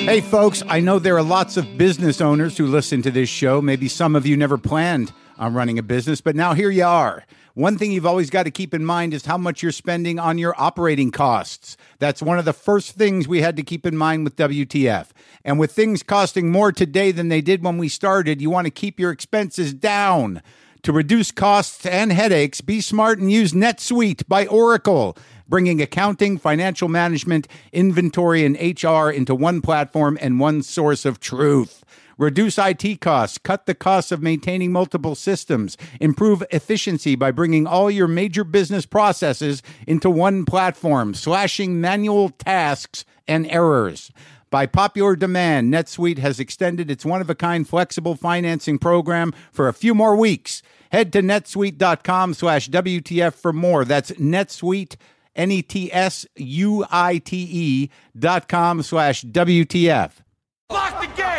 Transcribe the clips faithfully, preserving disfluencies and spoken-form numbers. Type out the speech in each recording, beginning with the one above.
Hey folks, I know there are lots of business owners who listen to this show. Maybe some of you never planned on running a business, but now here you are. One thing you've always got to keep in mind is how much you're spending on your operating costs. That's one of the first things we had to keep in mind with W T F. And with things costing more today than they did when we started, you want to keep your expenses down. To reduce costs and headaches, be smart and use NetSuite by Oracle, bringing accounting, financial management, inventory, and H R into one platform and one source of truth. Reduce I T costs, cut the costs of maintaining multiple systems, improve efficiency by bringing all your major business processes into one platform, slashing manual tasks and errors. By popular demand, NetSuite has extended its one-of-a-kind flexible financing program for a few more weeks. Head to netsuite.com slash WTF for more. That's NetSuite, N E T S U I T E dot com slash W T F. Lock the gate!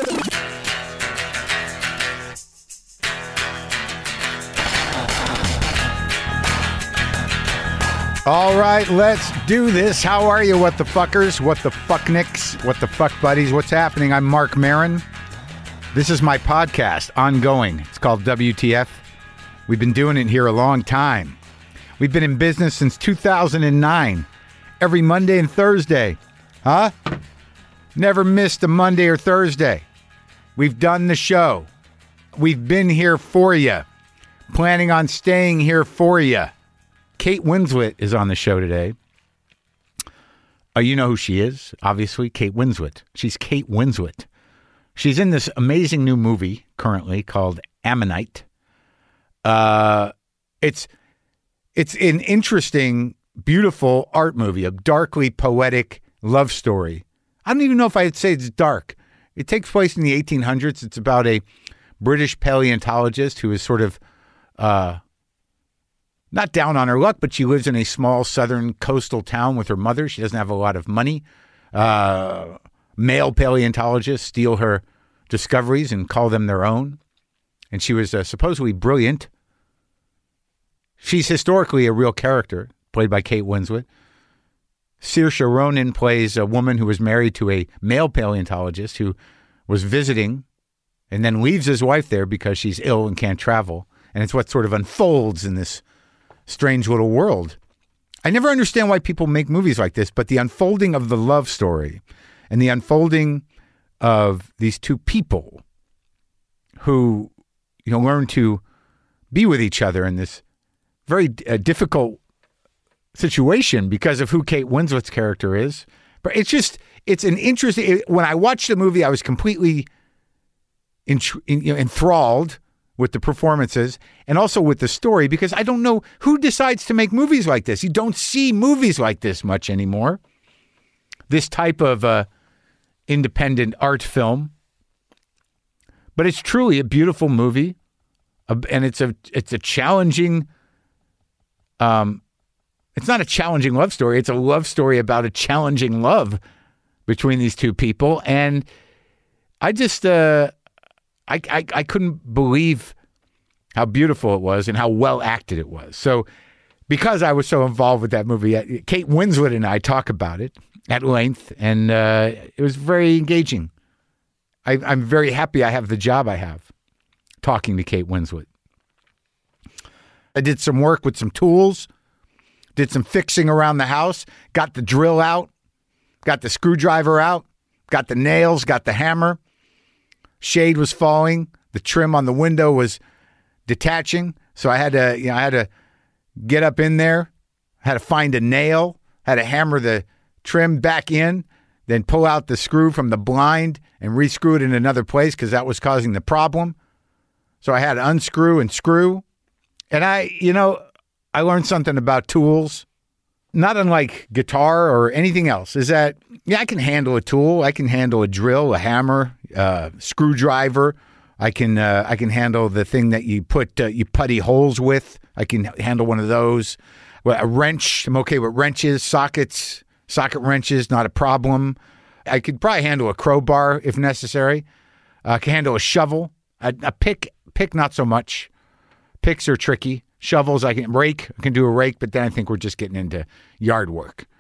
All right, let's do this. How are you, what the fuckers? What the fucknicks? What the fuck buddies? What's happening? I'm Mark Maron. This is my podcast, ongoing. It's called W T F. We've been doing it here a long time. We've been in business since two thousand nine. Every Monday and Thursday. Huh? Never missed a Monday or Thursday. We've done the show. We've been here for you. Planning on staying here for you. Kate Winslet is on the show today. Uh, you know who she is, obviously, Kate Winslet. She's Kate Winslet. She's in this amazing new movie currently called Ammonite. Uh, it's it's an interesting, beautiful art movie, a darkly poetic love story. I don't even know if I'd say it's dark. It takes place in the eighteen hundreds. It's about a British paleontologist who is sort of uh, not down on her luck, but she lives in a small southern coastal town with her mother. She doesn't have a lot of money. Uh, male paleontologists steal her discoveries and call them their own. And she was uh, supposedly brilliant. She's historically a real character, played by Kate Winslet. Saoirse Ronan plays a woman who was married to a male paleontologist who was visiting and then leaves his wife there because she's ill and can't travel. And it's what sort of unfolds in this strange little world. I never understand why people make movies like this, but the unfolding of the love story and the unfolding of these two people who, you know, learn to be with each other in this very uh, difficult situation because of who Kate Winslet's character is. But it's just, it's an interesting, it, when I watched the movie, I was completely in, in, you know, enthralled with the performances and also with the story, because I don't know who decides to make movies like this. You don't see movies like this much anymore. This type of uh, independent art film. But it's truly a beautiful movie. Uh, and it's a, it's a challenging, um, it's not a challenging love story. It's a love story about a challenging love between these two people. And I just, uh, I, I, I couldn't believe how beautiful it was and how well acted it was. So because I was so involved with that movie, Kate Winslet and I talk about it at length, and uh, it was very engaging. I, I'm very happy I have the job I have, talking to Kate Winslet. I did some work with some tools, did some fixing around the house, got the drill out, got the screwdriver out, got the nails, got the hammer. Shade was falling. The trim on the window was detaching. So I had to, you know, I had to get up in there, had to find a nail, had to hammer the trim back in, then pull out the screw from the blind and re-screw it in another place because that was causing the problem. So I had to unscrew and screw. And I, you know, I learned something about tools, not unlike guitar or anything else, is that, yeah, I can handle a tool. I can handle a drill, a hammer, uh, screwdriver. I can uh, I can handle the thing that you put uh, you putty holes with. I can handle one of those. Well, a wrench. I'm okay with wrenches, sockets, socket wrenches, not a problem. I could probably handle a crowbar if necessary. Uh, I can handle a shovel. A, a pick, pick not so much. Picks are tricky. Shovels, I can rake. I can do a rake, but then I think we're just getting into yard work.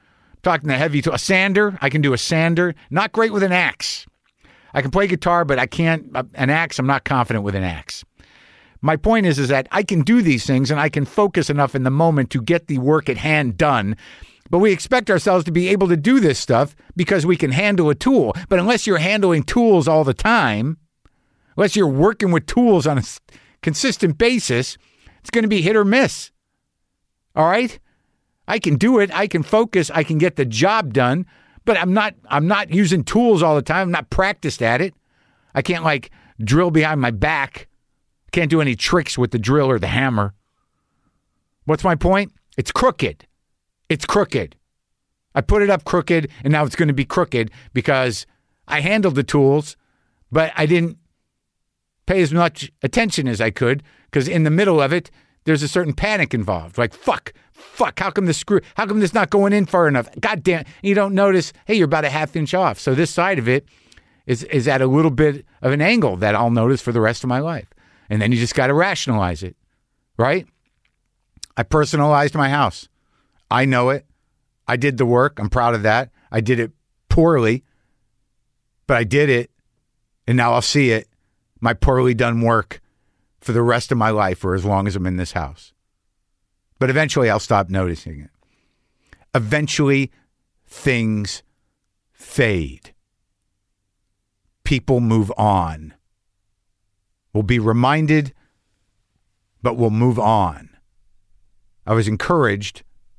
Talking the heavy, a sander. I can do a sander. Not great with an axe. I can play guitar, but I can't, an axe, I'm not confident with an axe. My point is, is that I can do these things and I can focus enough in the moment to get the work at hand done. But we expect ourselves to be able to do this stuff because we can handle a tool. But unless you're handling tools all the time, unless you're working with tools on a consistent basis, it's going to be hit or miss. All right? I can do it. I can focus. I can get the job done. But I'm not I'm not using tools all the time. I'm not practiced at it. I can't, like, drill behind my back. Can't do any tricks with the drill or the hammer. What's my point? It's crooked. It's crooked. I put it up crooked, and now it's going to be crooked because I handled the tools, but I didn't pay as much attention as I could because in the middle of it, there's a certain panic involved. Like, fuck, fuck, how come the screw, how come this not going in far enough? God damn, you don't notice, hey, you're about a half inch off. So this side of it is, is at a little bit of an angle that I'll notice for the rest of my life. And then you just got to rationalize it, right? I personalized my house. I know it. I did the work. I'm proud of that. I did it poorly, but I did it. And now I'll see it, my poorly done work, for the rest of my life or as long as I'm in this house. But eventually I'll stop noticing it. Eventually things fade. People move on. We'll be reminded, but we'll move on. I was encouraged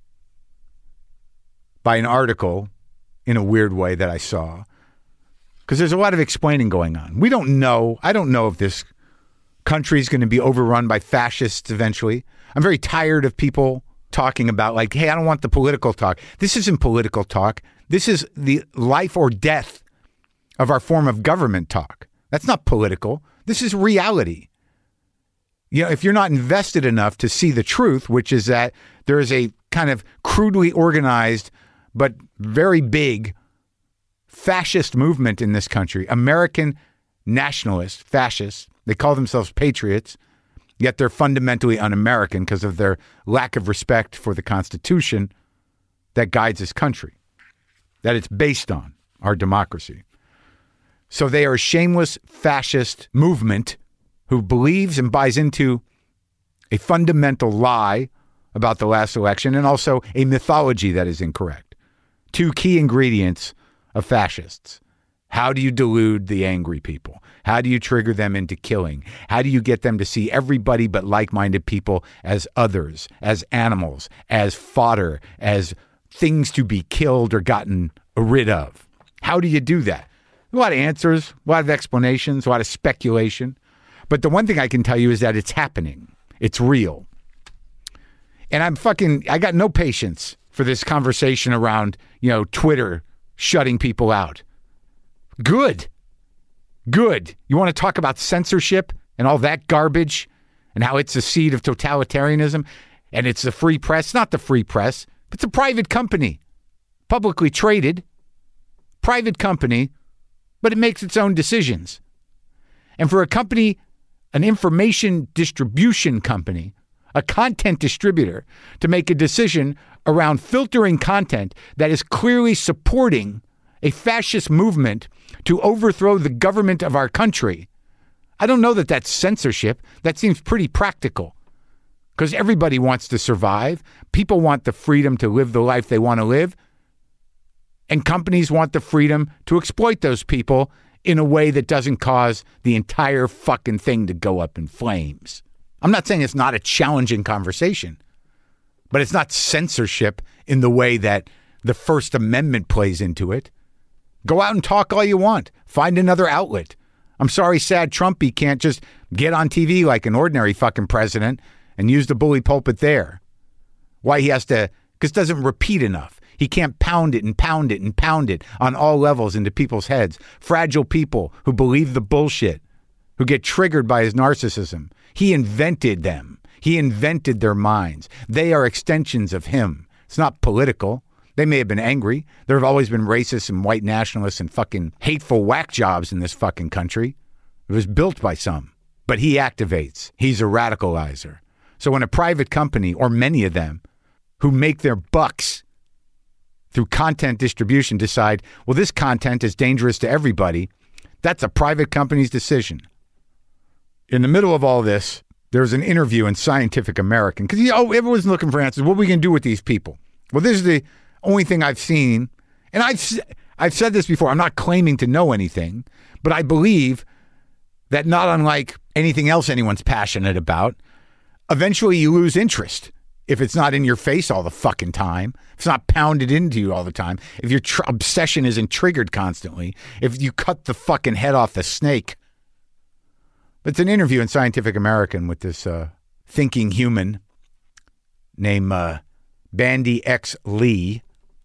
by an article in a weird way that I saw, because there's a lot of explaining going on. We don't know. I don't know if this country is going to be overrun by fascists eventually. I'm very tired of people talking about, like, hey, I don't want the political talk. This isn't political talk. This is the life or death of our form of government talk. That's not political. This is reality. You know, if you're not invested enough to see the truth, which is that there is a kind of crudely organized but very big fascist movement in this country, American nationalists, fascists, they call themselves patriots, yet they're fundamentally un-American because of their lack of respect for the Constitution that guides this country, that it's based on, our democracy. So they are a shameless fascist movement who believes and buys into a fundamental lie about the last election and also a mythology that is incorrect. Two key ingredients of fascists. How do you delude the angry people? How do you trigger them into killing? How do you get them to see everybody but like-minded people as others, as animals, as fodder, as things to be killed or gotten rid of? How do you do that? A lot of answers, a lot of explanations, a lot of speculation. But the one thing I can tell you is that it's happening. It's real. And I'm fucking, I got no patience for this conversation around, you know, Twitter shutting people out. Good. Good. You want to talk about censorship and all that garbage and how it's a seed of totalitarianism and it's the free press? It's not the free press. It's a private company, publicly traded, private company, but it makes its own decisions. And for a company, an information distribution company, a content distributor, to make a decision around filtering content that is clearly supporting a fascist movement to overthrow the government of our country, I don't know that that's censorship. That seems pretty practical because everybody wants to survive. People want the freedom to live the life they want to live. And companies want the freedom to exploit those people in a way that doesn't cause the entire fucking thing to go up in flames. I'm not saying it's not a challenging conversation, but it's not censorship in the way that the First Amendment plays into it. Go out and talk all you want. Find another outlet. I'm sorry, sad Trumpy can't just get on T V like an ordinary fucking president and use the bully pulpit there. Why he has to, because it doesn't repeat enough. He can't pound it and pound it and pound it on all levels into people's heads. Fragile people who believe the bullshit, who get triggered by his narcissism. He invented them. He invented their minds. They are extensions of him. It's not political. They may have been angry. There have always been racists and white nationalists and fucking hateful whack jobs in this fucking country. It was built by some. But he activates. He's a radicalizer. So when a private company, or many of them, who make their bucks through content distribution, decide, well, this content is dangerous to everybody, that's a private company's decision. In the middle of all this, there's an interview in Scientific American, because you know, everyone's looking for answers. What are we going to do with these people? Well, this is the only thing I've seen, and I've, I've said this before, I'm not claiming to know anything, but I believe that not unlike anything else anyone's passionate about, eventually you lose interest if it's not in your face all the fucking time, if it's not pounded into you all the time, if your tr- obsession isn't triggered constantly, if you cut the fucking head off the snake. It's an interview in Scientific American with this uh, thinking human named uh, Bandy X. Lee,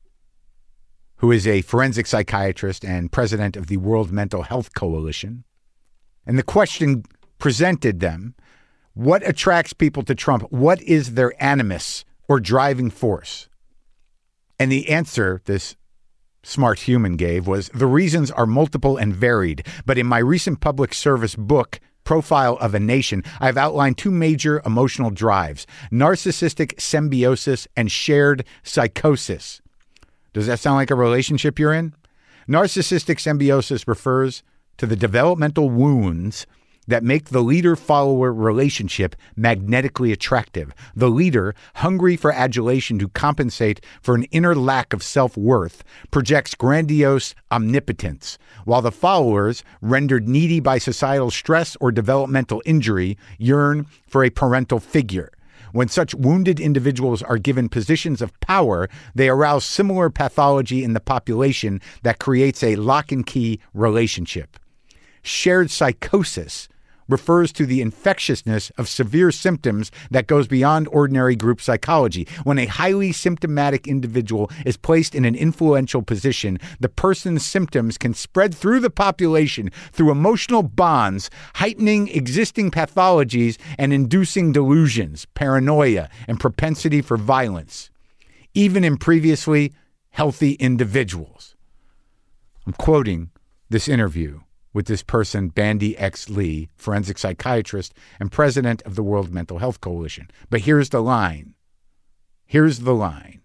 who is a forensic psychiatrist and president of the World Mental Health Coalition. And the question presented them, what attracts people to Trump? What is their animus or driving force? And the answer this smart human gave was, the reasons are multiple and varied, but in my recent public service book, Profile of a Nation, I've outlined two major emotional drives, narcissistic symbiosis and shared psychosis. Does that sound like a relationship you're in? Narcissistic symbiosis refers to the developmental wounds that make the leader-follower relationship magnetically attractive. The leader, hungry for adulation to compensate for an inner lack of self-worth, projects grandiose omnipotence, while the followers, rendered needy by societal stress or developmental injury, yearn for a parental figure. When such wounded individuals are given positions of power, they arouse similar pathology in the population that creates a lock-and-key relationship. Shared psychosis refers to the infectiousness of severe symptoms that goes beyond ordinary group psychology. When a highly symptomatic individual is placed in an influential position, the person's symptoms can spread through the population through emotional bonds, heightening existing pathologies and inducing delusions, paranoia, and propensity for violence, even in previously healthy individuals. I'm quoting this interview with this person, Bandy X. Lee, forensic psychiatrist and president of the World Mental Health Coalition. But here's the line. Here's the line.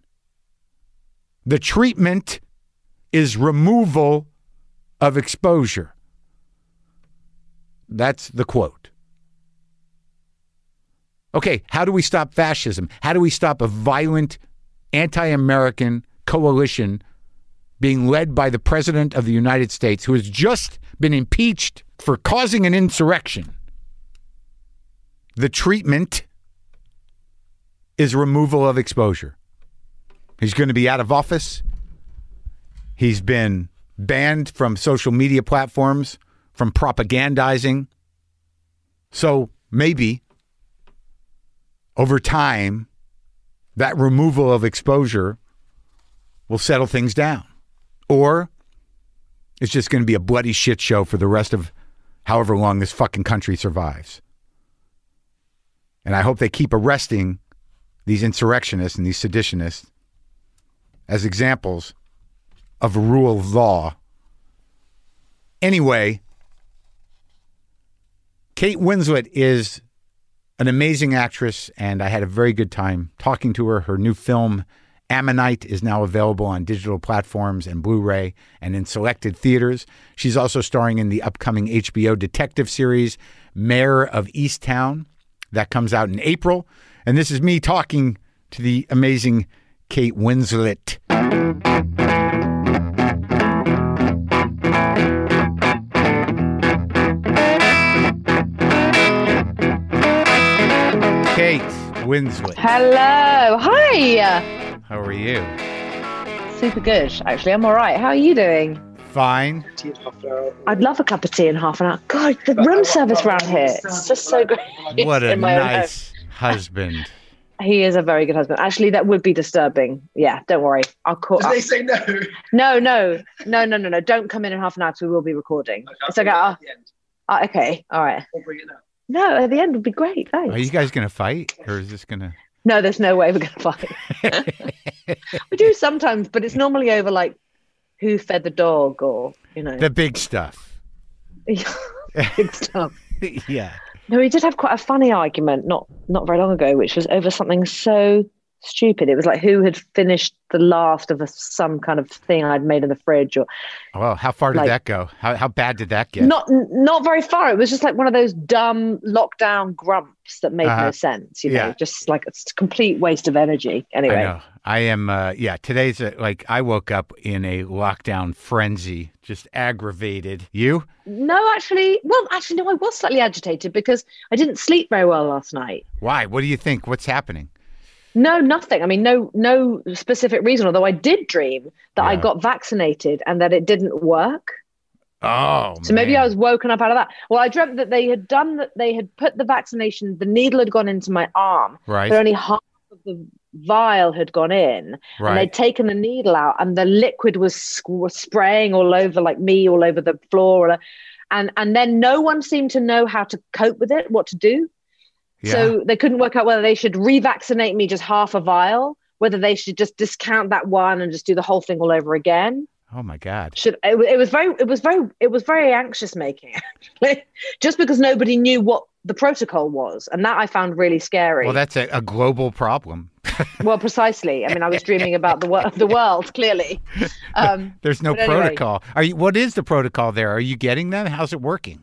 The treatment is removal of exposure. That's the quote. Okay, how do we stop fascism? How do we stop a violent anti-American coalition being led by the President of the United States, who has just been impeached for causing an insurrection? The treatment is removal of exposure. He's going to be out of office. He's been banned from social media platforms, from propagandizing. So maybe over time, that removal of exposure will settle things down. Or it's just going to be a bloody shit show for the rest of however long this fucking country survives. And I hope they keep arresting these insurrectionists and these seditionists as examples of a rule of law. Anyway, Kate Winslet is an amazing actress, and I had a very good time talking to her. Her new film, Ammonite, is now available on digital platforms and Blu-ray and in selected theaters. She's also starring in the upcoming H B O detective series, Mayor of Easttown. That comes out in April. And this is me talking to the amazing Kate Winslet. Kate Winslet. Hello. Hi. How are you? Super good, actually. I'm all right. How are you doing? Fine. I'd love a cup of tea in half an hour. God, the room service around here, it's just so great. What a nice husband. He is a very good husband. Actually, that would be disturbing. Yeah, don't worry. I'll call. Did they say no? No, no, no, no, no, no. Don't come in in half an hour because we will be recording. Okay, it's okay. I'll, uh, okay, all right. I'll bring it up. No, at the end would be great. Thanks. Are you guys going to fight? Or is this going to... No, there's no way we're going to fight. We do sometimes, but it's normally over like who fed the dog or, you know. The big stuff. Big stuff. Yeah. No, we did have quite a funny argument not not very long ago, which was over something so stupid. It was like who had finished the last of a, some kind of thing I'd made in the fridge, or well, how far did like, that go? How how bad did that get? Not not very far. It was just like one of those dumb lockdown grumps that made uh-huh. no sense. You know, yeah. just like it's a complete waste of energy. Anyway, I know. I am. Uh, yeah, today's a, like I woke up in a lockdown frenzy, just aggravated. You? No, actually, well, actually, no. I was slightly agitated because I didn't sleep very well last night. Why? What do you think? What's happening? No, nothing. I mean, no, no specific reason. Although I did dream that yeah. I got vaccinated and that it didn't work. Oh, so maybe man. I was woken up out of that. Well, I dreamt that they had done that. They had put the vaccination. The needle had gone into my arm, right? But only half of the vial had gone in, right. and they'd taken the needle out, and the liquid was sc- spraying all over, like me, all over the floor, and and then no one seemed to know how to cope with it, what to do. Yeah. So they couldn't work out whether they should revaccinate me just half a vial, whether they should just discount that one and just do the whole thing all over again. Oh my God! Should it, it was very, it was very, it was very anxious making, actually, just because nobody knew what the protocol was, and that I found really scary. Well, that's a, a global problem. Well, precisely. I mean, I was dreaming about the wor- the world. Clearly, um, there's no anyway. protocol. Are you? What is the protocol there? Are you getting them? How's it working?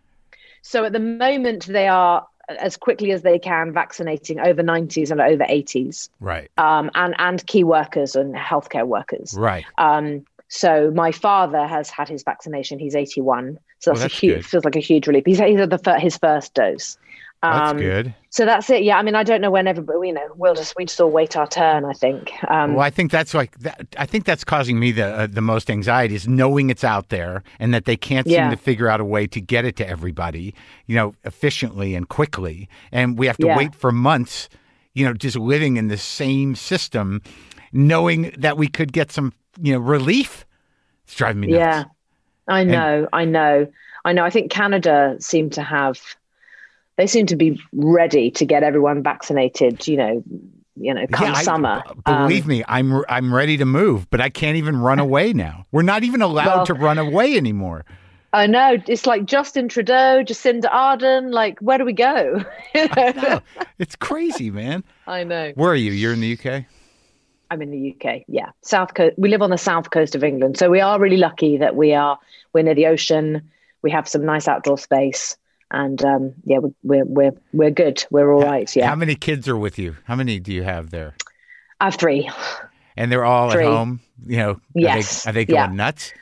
So at the moment, they are, as quickly as they can, vaccinating over nineties and over eighties, right? Um, and and key workers and healthcare workers, right? Um, so my father has had his vaccination. He's eighty-one, so that's, well, that's a huge good. Feels like a huge relief. He's he's had the fir- his first dose. Um, that's good. So that's it. Yeah, I mean, I don't know when everybody. You know, we'll just we just all wait our turn. I think. Um, well, I think that's like that, I think that's causing me the uh, the most anxiety is knowing it's out there and that they can't seem yeah. to figure out a way to get it to everybody, you know, efficiently and quickly, and we have to yeah. wait for months, you know, just living in the same system, knowing that we could get some, you know, relief. It's driving me nuts. Yeah, I know, and, I know, I know. I think Canada seemed to have. They seem to be ready to get everyone vaccinated, you know, you know, come yeah, summer. I, believe um, me, I'm I'm ready to move, but I can't even run away now. We're not even allowed well, to run away anymore. I know. It's like Justin Trudeau, Jacinda Ardern. Like, where do we go? I know. It's crazy, man. I know. Where are you? You're in the U K? I'm in the U K. Yeah, south coast. We live on the south coast of England, so we are really lucky that we are. We're near the ocean. We have some nice outdoor space. And um, yeah, we're we're we're good. We're all right. Yeah. How many kids are with you? How many do you have there? I have three. And they're all three. at home. You know, are yes. They, are they going yeah. nuts?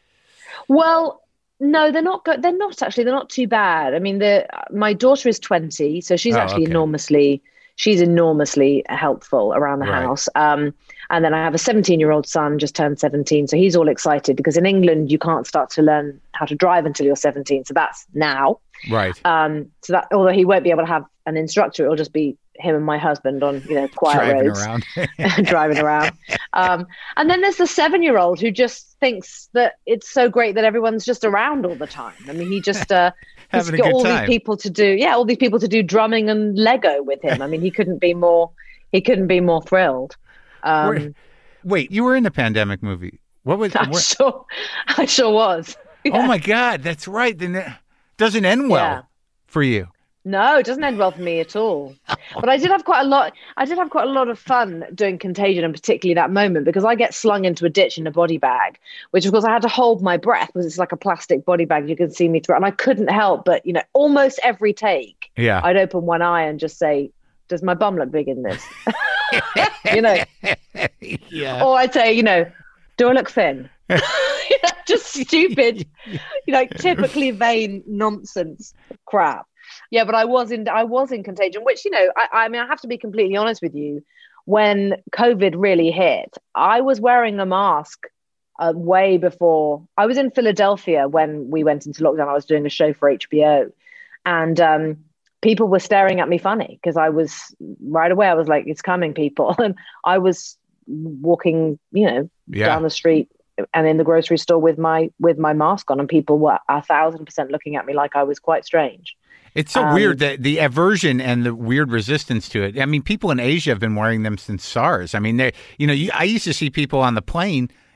Well, no, they're not. Go- they're not actually. They're not too bad. I mean, the my daughter is twenty, so she's oh, actually okay. enormously. She's enormously helpful around the right. house. Um, and then I have a seventeen-year-old son, just turned seventeen, so he's all excited because in England you can't start to learn how to drive until you're seventeen. So that's now. Right. Um, so that although he won't be able to have an instructor, it'll just be him and my husband on, you know, quiet driving roads, around. driving around. Um, and then there's the seven-year-old who just thinks that it's so great that everyone's just around all the time. I mean, he just uh, he's Having a got good all time. these people to do, yeah, all these people to do drumming and Lego with him. I mean, he couldn't be more, he couldn't be more thrilled. Um, Wait, wait, you were in a pandemic movie. What was? I What, sure, I sure was. Yeah. Oh my God, that's right. Then it doesn't end well Yeah. for you. No, it doesn't end well for me at all. But I did have quite a lot. I did have quite a lot of fun doing Contagion, and particularly that moment because I get slung into a ditch in a body bag, which of course I had to hold my breath because it's like a plastic body bag. You can see me through, and I couldn't help but, you know, almost every take, Yeah. I'd open one eye and just say, "Does my bum look big in this?" you know, yeah. or I'd say, you know, "Do I look thin?" You know, just stupid, you know, typically vain nonsense crap. Yeah, but I was in I was in Contagion, which, you know, I, I mean, I have to be completely honest with you. When COVID really hit, I was wearing a mask uh, way before. I was in Philadelphia when we went into lockdown. I was doing a show for H B O, and um, people were staring at me funny because I was right away. I was like, "It's coming, people!" And I was walking, you know, Yeah. down the street and in the grocery store with my with my mask on, and people were a thousand percent looking at me like I was quite strange. It's so Um, weird that the aversion and the weird resistance to it. I mean, people in Asia have been wearing them since SARS. I mean, they, you know, you, I used to see people on the plane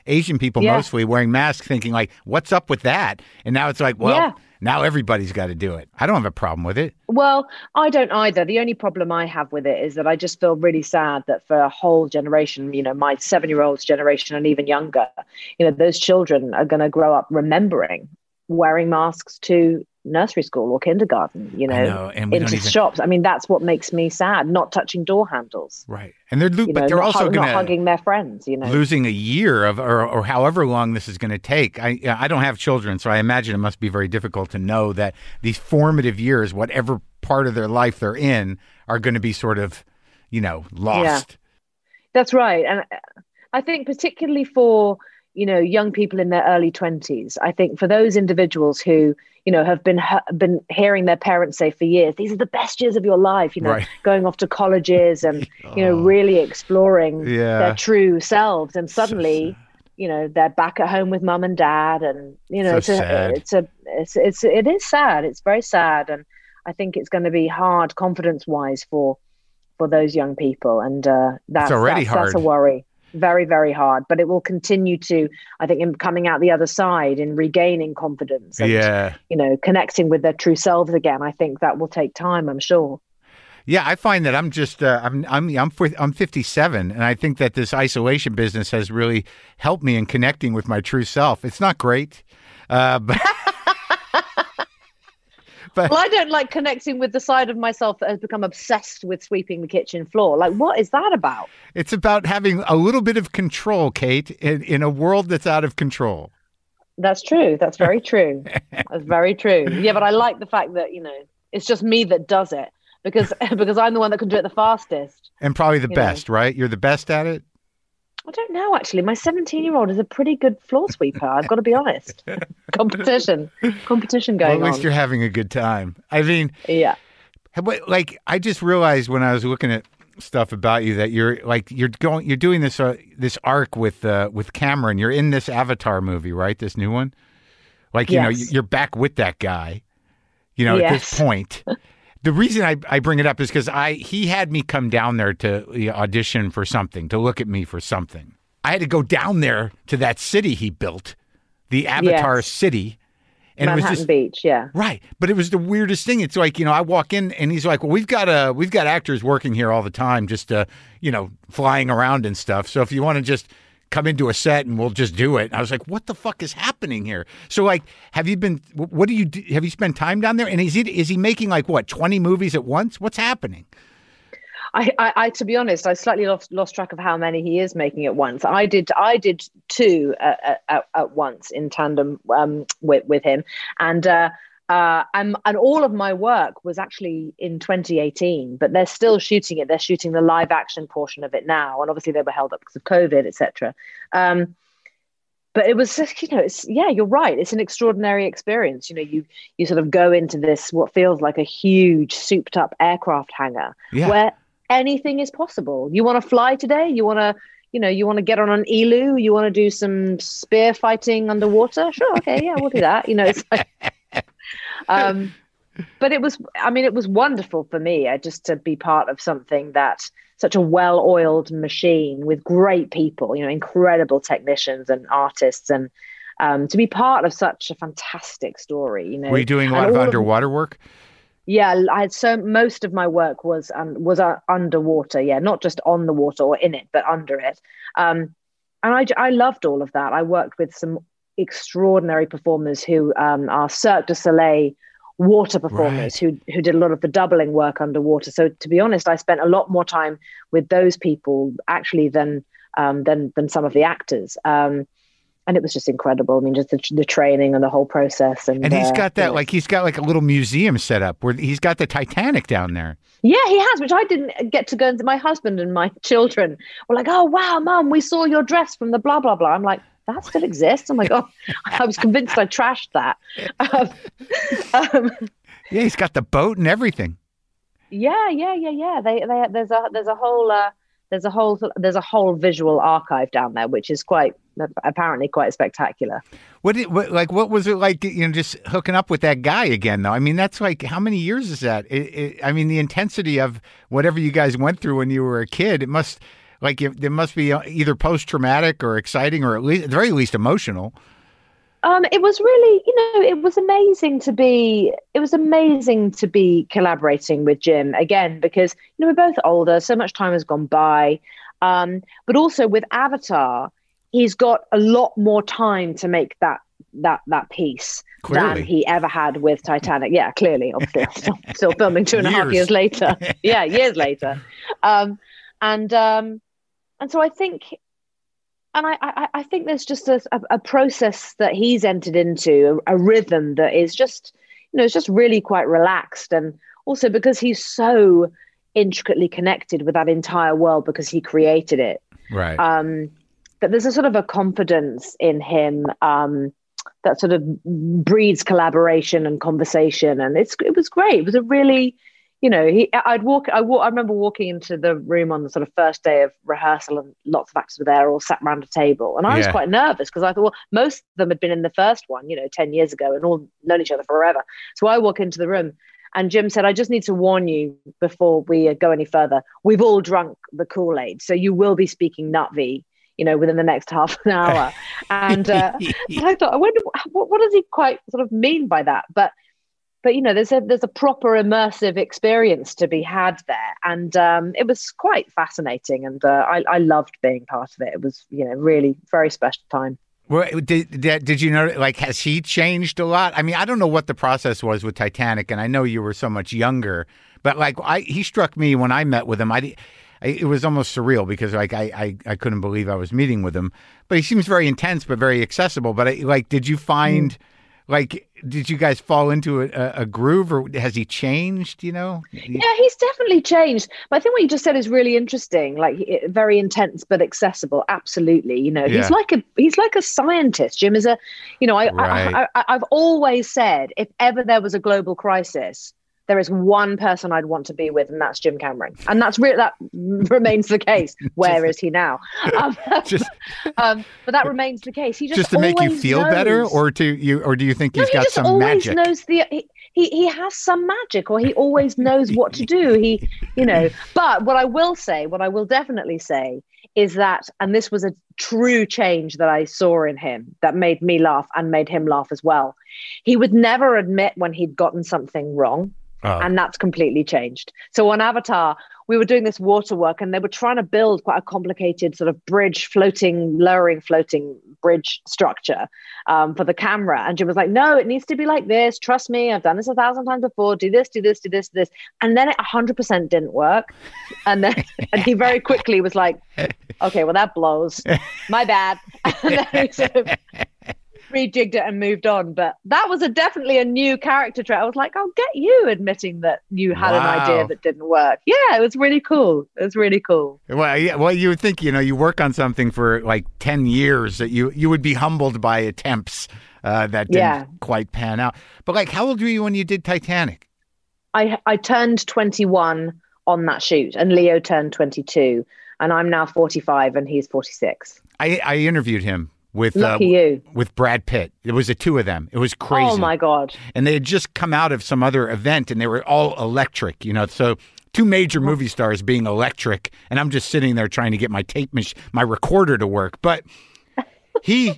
Asian people Yeah. mostly wearing masks, thinking like, "What's up with that?" And now it's like, well, Yeah. now everybody's got to do it. I don't have a problem with it. Well, I don't either. The only problem I have with it is that I just feel really sad that for a whole generation, you know, my seven-year-old's generation and even younger, you know, those children are going to grow up remembering wearing masks to nursery school or kindergarten, you know, know, and we into don't even- shops. I mean, that's what makes me sad, not touching door handles. Right. And they're, lo- You but know, they're not, also hug- going not to hugging their friends, you know. losing a year of, or, or however long this is going to take. I, I don't have children, so I imagine it must be very difficult to know that these formative years, whatever part of their life they're in, are going to be sort of, you know, lost. That's right. And I think particularly for, you know, young people in their early twenties, I think for those individuals who, you know, have been been hearing their parents say for years, these are the best years of your life, you know, Right. going off to colleges and, you know, really exploring Yeah. their true selves. And So suddenly, sad. you know, they're back at home with mum and dad. And, you know, So it's, sad. a, it's a, it's, it's, it is sad. It's very sad. And I think it's going to be hard confidence wise for, for those young people. And uh, that's, already that's, that's a hard. worry. Very, very hard, but it will continue to, I think, in coming out the other side in regaining confidence and, Yeah. you know, connecting with their true selves again. I think that will take time, I'm sure. Yeah, I find that I'm just uh, I'm I'm I'm fi- I'm fifty-seven, and I think that this isolation business has really helped me in connecting with my true self. It's not great, uh, but but Well, I don't like connecting with the side of myself that has become obsessed with sweeping the kitchen floor. Like, what is that about? it's about having a little bit of control, Kate, in, in a world that's out of control. That's true. That's very true. That's very true. Yeah, but I like the fact that, you know, it's just me that does it because because I'm the one that can do it the fastest. And probably the You know. best, right? You're the best at it. I don't know, actually. My seventeen-year-old is a pretty good floor sweeper. I've got to be honest. Competition. Competition Well, going at least on. you're having a good time. I mean, Yeah. but, like I just realized when I was looking at stuff about you that you're like you're going you're doing this uh, this arc with uh, with Cameron. You're in this Avatar movie, right? This new one. Like you know, Yes. you're back with that guy. You know, at this Yes. point. The reason I, I bring it up is because I he had me come down there to uh, audition for something, to look at me for something. I had to go down there to that city he built, the Avatar Yes. city. And Manhattan it was just Beach, yeah. right. But it was the weirdest thing. It's like, you know, I walk in and he's like, well, we've got uh we've got actors working here all the time, just uh, you know, flying around and stuff. So if you want to just come into a set and we'll just do it. And I was like, what the fuck is happening here? So like, have you been, what do you do? Have you spent time down there? And is he, is he making like what, twenty movies at once? What's happening? I, I, I, to be honest, I slightly lost lost track of how many he is making at once. I did, I did two at, at, at once in tandem um, with with him, and uh, uh, and and all of my work was actually in twenty eighteen. But they're still shooting it. They're shooting the live action portion of it now, and obviously they were held up because of COVID, et cetera. Um, but it was just, you know, it's, yeah, you're right. It's an extraordinary experience. You know, you you sort of go into this what feels like a huge souped up aircraft hangar Yeah. where anything is possible. You want to fly today? You want to, you know, you want to get on an elu? You want to do some spear fighting underwater? Sure, okay, yeah, we'll do that. You know, it's like, um, but it was, I mean, it was wonderful for me uh, just to be part of something that such a well-oiled machine with great people, you know, incredible technicians and artists, and um, to be part of such a fantastic story. You know, Were you doing a and lot of all underwater work? Yeah, I had so most of my work was um, was uh, underwater. Yeah, not just on the water or in it, but under it. Um, and I, I loved all of that. I worked with some extraordinary performers who um, are Cirque du Soleil water performers Right. who who did a lot of the doubling work underwater. So to be honest, I spent a lot more time with those people actually than um, than than some of the actors. Um, And it was just incredible. I mean, just the, the training and the whole process. And, And he's uh, got that, you know. like, he's got like a little museum set up where he's got the Titanic down there. Yeah, he has, which I didn't get to go into. My husband and my children were like, oh, wow, Mum, we saw your dress from the blah, blah, blah. I'm like, that still exists? I'm like, oh, I was convinced I trashed that. Um, um, Yeah, he's got the boat and everything. yeah, yeah, yeah, yeah. They, they, there's a, there's a whole, uh, there's a whole, there's a whole visual archive down there, which is quite, apparently quite spectacular. What, did, what like what was it like, you know, just hooking up with that guy again, though? I mean, that's like, how many years is that? It, it, I mean, the intensity of whatever you guys went through when you were a kid, it must, Like if, there must be either post-traumatic or exciting or at least, at the very least, emotional. Um, it was really, you know, it was amazing to be, it was amazing to be collaborating with Jim again, because, you know, we're both older, so much time has gone by. Um, but also with Avatar, he's got a lot more time to make that, that, that piece Clearly. than he ever had with Titanic. Yeah, clearly, obviously, still, still filming two and a half years later. Yeah, years later. Um, and, um, and so I think, And I, I, I think there's just a, a process that he's entered into, a, a rhythm that is just, you know, it's just really quite relaxed. And also because he's so intricately connected with that entire world because he created it. Right. Um, that there's a sort of a confidence in him um, that sort of breeds collaboration and conversation. And it's it was great. It was a really... You know, he, I'd walk, I walk, I remember walking into the room on the sort of first day of rehearsal and lots of actors were there all sat around a table. And I was Yeah. quite nervous because I thought, well, most of them had been in the first one, you know, ten years ago and all known each other forever. So I walk into the room and Jim said, I just need to warn you before we go any further. We've all drunk the Kool-Aid. So you will be speaking Na'vi, you know, within the next half an hour. And, uh, and I thought, I wonder, what, what does he quite sort of mean by that? But But, you know, there's a there's a proper immersive experience to be had there. And um, it was quite fascinating. And uh, I, I loved being part of it. It was, you know, really very special time. Well, did, did, did you know, like, has he changed a lot? I mean, I don't know what the process was with Titanic, and I know you were so much younger. But, like, I he struck me when I met with him. I, I it was almost surreal because, like, I, I, I couldn't believe I was meeting with him. But he seems very intense but very accessible. But, I, like, did you find... Mm. Like, did you guys fall into a, a groove, or has he changed, you know? Yeah, he's definitely changed. But I think what you just said is really interesting, like very intense, but accessible. Absolutely. You know, yeah. he's like a, he's like a scientist. Jim is a, you know, I, right. I, I, I've always said, if ever there was a global crisis, there is one person I'd want to be with, and that's Jim Cameron. And that's re- that remains the case. Where just, is he now? Um, just, um, but that remains the case. He just just to make you feel knows. better, or to you, or do you think he's no, he got just some always magic? Knows the, he, he he has some magic, or he always knows what to do. He, you know. But what I will say, what I will definitely say, is that, and this was a true change that I saw in him that made me laugh and made him laugh as well. He would never admit when he'd gotten something wrong. Oh. And that's completely changed. So on Avatar, we were doing this water work and they were trying to build quite a complicated sort of bridge, floating, lowering, floating bridge structure um, for the camera. And Jim was like, no, it needs to be like this. Trust me, I've done this a thousand times before. Do this, do this, do this, do this. And then it one hundred percent didn't work. And then and he very quickly was like, okay, well, that blows. My bad. And then he sort of rejigged it and moved on. But that was a definitely a new character trait. I was like, I'll get you admitting that you had wow. an idea that didn't work. Yeah, it was really cool. It was really cool. Well, yeah, well, you would think, you know, you work on something for like ten years that you, you would be humbled by attempts uh, that didn't yeah. quite pan out. But like, how old were you when you did Titanic? I I turned twenty-one on that shoot, and Leo turned twenty-two, and I'm now forty-five and he's forty-six. I, I interviewed him. With Lucky uh, you. with Brad Pitt. It was the two of them. It was crazy. Oh my God. And they had just come out of some other event and they were all electric, you know. So two major movie stars being electric, and I'm just sitting there trying to get my tape mach- my recorder to work. But he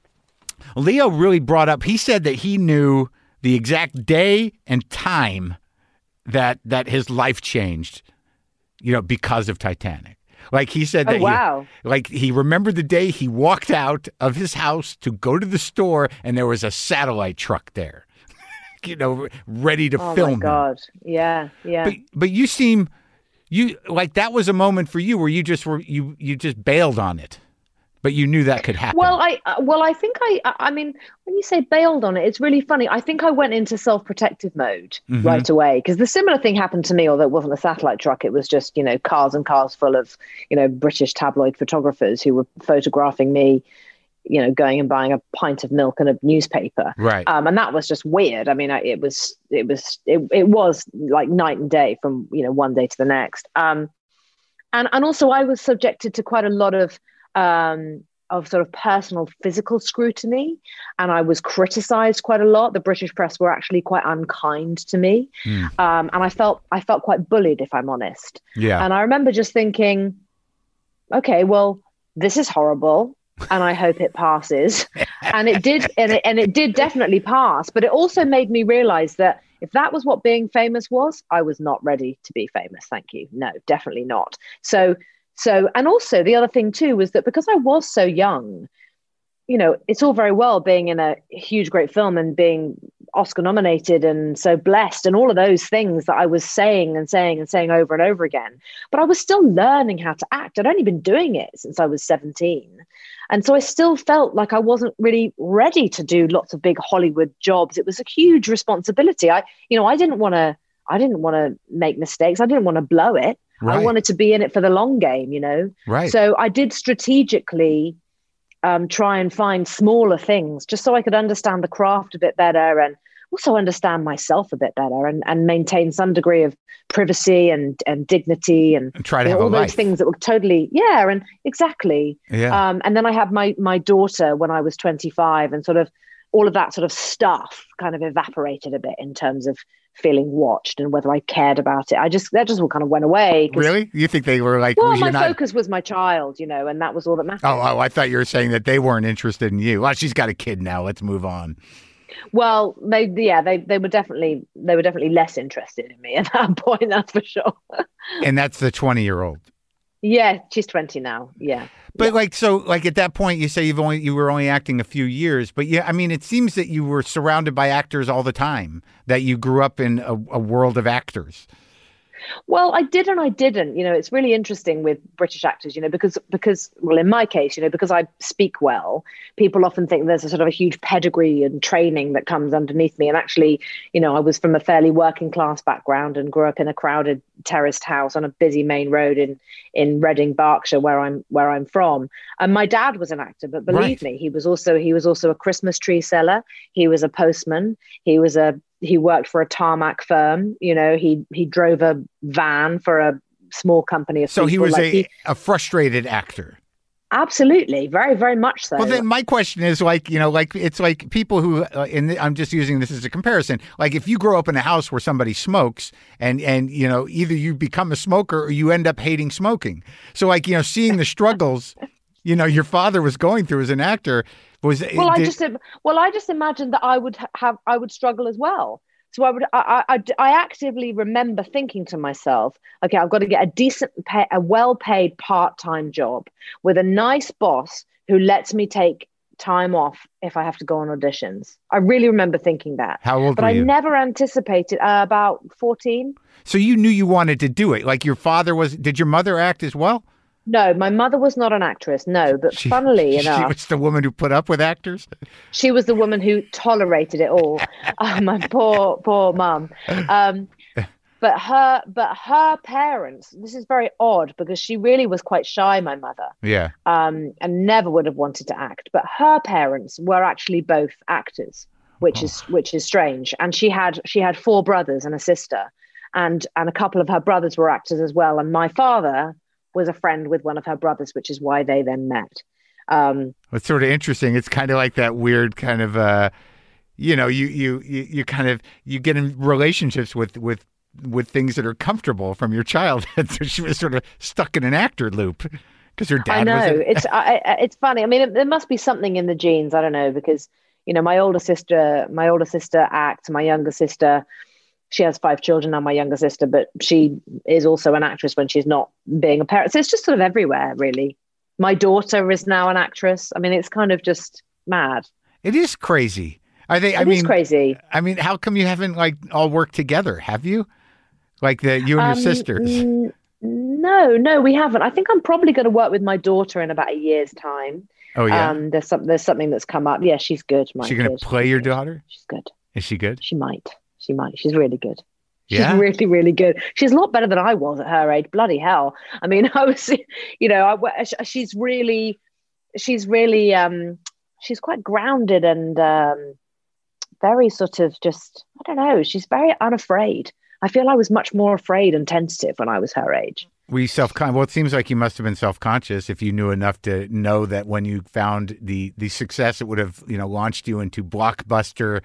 Leo really brought up, he said that he knew the exact day and time that that his life changed, you know, because of Titanic. Like he said that oh, wow. he, like he remembered the day he walked out of his house to go to the store and there was a satellite truck there, you know, ready to oh film. Oh my God. Him. Yeah. Yeah. But, but you seem, you like that was a moment for you where you just were, you, you just bailed on it, but you knew that could happen. Well, I, uh, well, I think I, I mean, when you say bailed on it, it's really funny. I think I went into self-protective mode mm-hmm. right away because the similar thing happened to me, although it wasn't a satellite truck. It was just, you know, cars and cars full of, you know, British tabloid photographers who were photographing me, you know, going and buying a pint of milk and a newspaper. Right. Um, and that was just weird. I mean, I, it was, it was, it, it was like night and day from, you know, one day to the next. Um, and, and also I was subjected to quite a lot of, um, of sort of personal physical scrutiny. And I was criticized quite a lot. The British press were actually quite unkind to me. Mm. Um, and I felt, I felt quite bullied, if I'm honest. Yeah. And I remember just thinking, okay, well, this is horrible, and I hope it passes. And it did, and it, and it did definitely pass. But it also made me realize that if that was what being famous was, I was not ready to be famous. Thank you. No, definitely not. So, so, and also the other thing too was that because I was so young, you know, it's all very well being in a huge, great film and being Oscar nominated and so blessed and all of those things that I was saying and saying and saying over and over again. But I was still learning how to act. I'd only been doing it since I was seventeen. And so I still felt like I wasn't really ready to do lots of big Hollywood jobs. It was a huge responsibility. I, you know, I didn't want to, I didn't want to make mistakes. I didn't want to blow it. Right. I wanted to be in it for the long game, you know? Right. So I did strategically Um, try and find smaller things just so I could understand the craft a bit better and also understand myself a bit better and, and maintain some degree of privacy and, and dignity and, and try to you know, have all a those life. things that were totally, yeah, and exactly. Yeah. Um, and then I had my my daughter when I was twenty-five, and sort of all of that sort of stuff kind of evaporated a bit in terms of feeling watched and whether I cared about it. I just, that just all kind of went away. Really? You think they were like, well, well, my not... focus was my child, you know, and that was all that mattered. Oh, oh, I thought you were saying that they weren't interested in you. Well, she's got a kid now. Let's move on. Well, they, yeah, they, they were definitely, they were definitely less interested in me at that point. That's for sure. And that's the twenty year old. Yeah, she's twenty now. Yeah. But yeah. like, so like at that point, you say you've only, you were only acting a few years, but yeah, I mean, it seems that you were surrounded by actors all the time, that you grew up in a, a world of actors. Well, I did and I didn't. You know, it's really interesting with British actors, you know, because, because, well, in my case, you know, because I speak well, people often think there's a sort of a huge pedigree and training that comes underneath me. And actually, you know, I was from a fairly working class background and grew up in a crowded terraced house on a busy main road in, in Reading, Berkshire, where I'm, where I'm from. And my dad was an actor, but believe Right. me, he was also, he was also a Christmas tree seller. He was a postman. He was a, He worked for a tarmac firm. You know, he he drove a van for a small company of So people. he was like a, he, a frustrated actor. absolutely, very, very much so. Well, then my question is like, you know, like it's like people who, uh, and I'm just using this as a comparison. Like if you grow up in a house where somebody smokes and, and, you know, either you become a smoker or you end up hating smoking. So like, you know, seeing the struggles, you know, your father was going through as an actor was. Well, did, I just, well, I just imagined that I would have, I would struggle as well. So I would, I, I, I actively remember thinking to myself, okay, I've got to get a decent, pay, a well-paid part-time job with a nice boss who lets me take time off if I have to go on auditions. I really remember thinking that. How old but were I you? never anticipated, uh, about fourteen. So you knew you wanted to do it. Like your father was, did your mother act as well? No, my mother was not an actress, no, but She, funnily she enough, was the woman who put up with actors. she was the woman who tolerated it all. Oh, my poor, poor mum. Um, but her, but her parents, this is very odd because she really was quite shy, my mother, Yeah. um, and never would have wanted to act. But her parents were actually both actors, which Oh. is which is strange. And she had she had four brothers and a sister, and and a couple of her brothers were actors as well. And my father was a friend with one of her brothers, which is why they then met. Um, It's sort of interesting. It's kind of like that weird kind of, uh, you know, you, you, you, you kind of, you get in relationships with, with, with things that are comfortable from your childhood. So she was sort of stuck in an actor loop because her dad I know was a- it's I, I- it's funny. I mean, it, there must be something in the genes. I don't know, because, you know, my older sister, my older sister acts, my younger sister, she has five children now, my younger sister, but she is also an actress when she's not being a parent. So it's just sort of everywhere, really. My daughter is now an actress. I mean, it's kind of just mad. It is crazy. Are they, I It mean, is crazy. I mean, how come you haven't like all worked together? Have you? Like the, you and Um, your sisters? n- no, no, we haven't. I think I'm probably going to work with my daughter in about a year's time. Oh yeah. Um, there's some, there's something that's come up. Yeah, she's good. My Is she going kid. to play She's your good. daughter? She's good. Is she good? She might. She might. She's really good. She's Yeah? really, really good. She's a lot better than I was at her age. Bloody hell. I mean, I was, you know, I, she's really, she's really, um, she's quite grounded and um, very sort of just, I don't know, she's very unafraid. I feel I was much more afraid and tentative when I was her age. Were you self-conscious? Well, it seems like you must have been self-conscious if you knew enough to know that when you found the the success, it would have, you know, launched you into blockbuster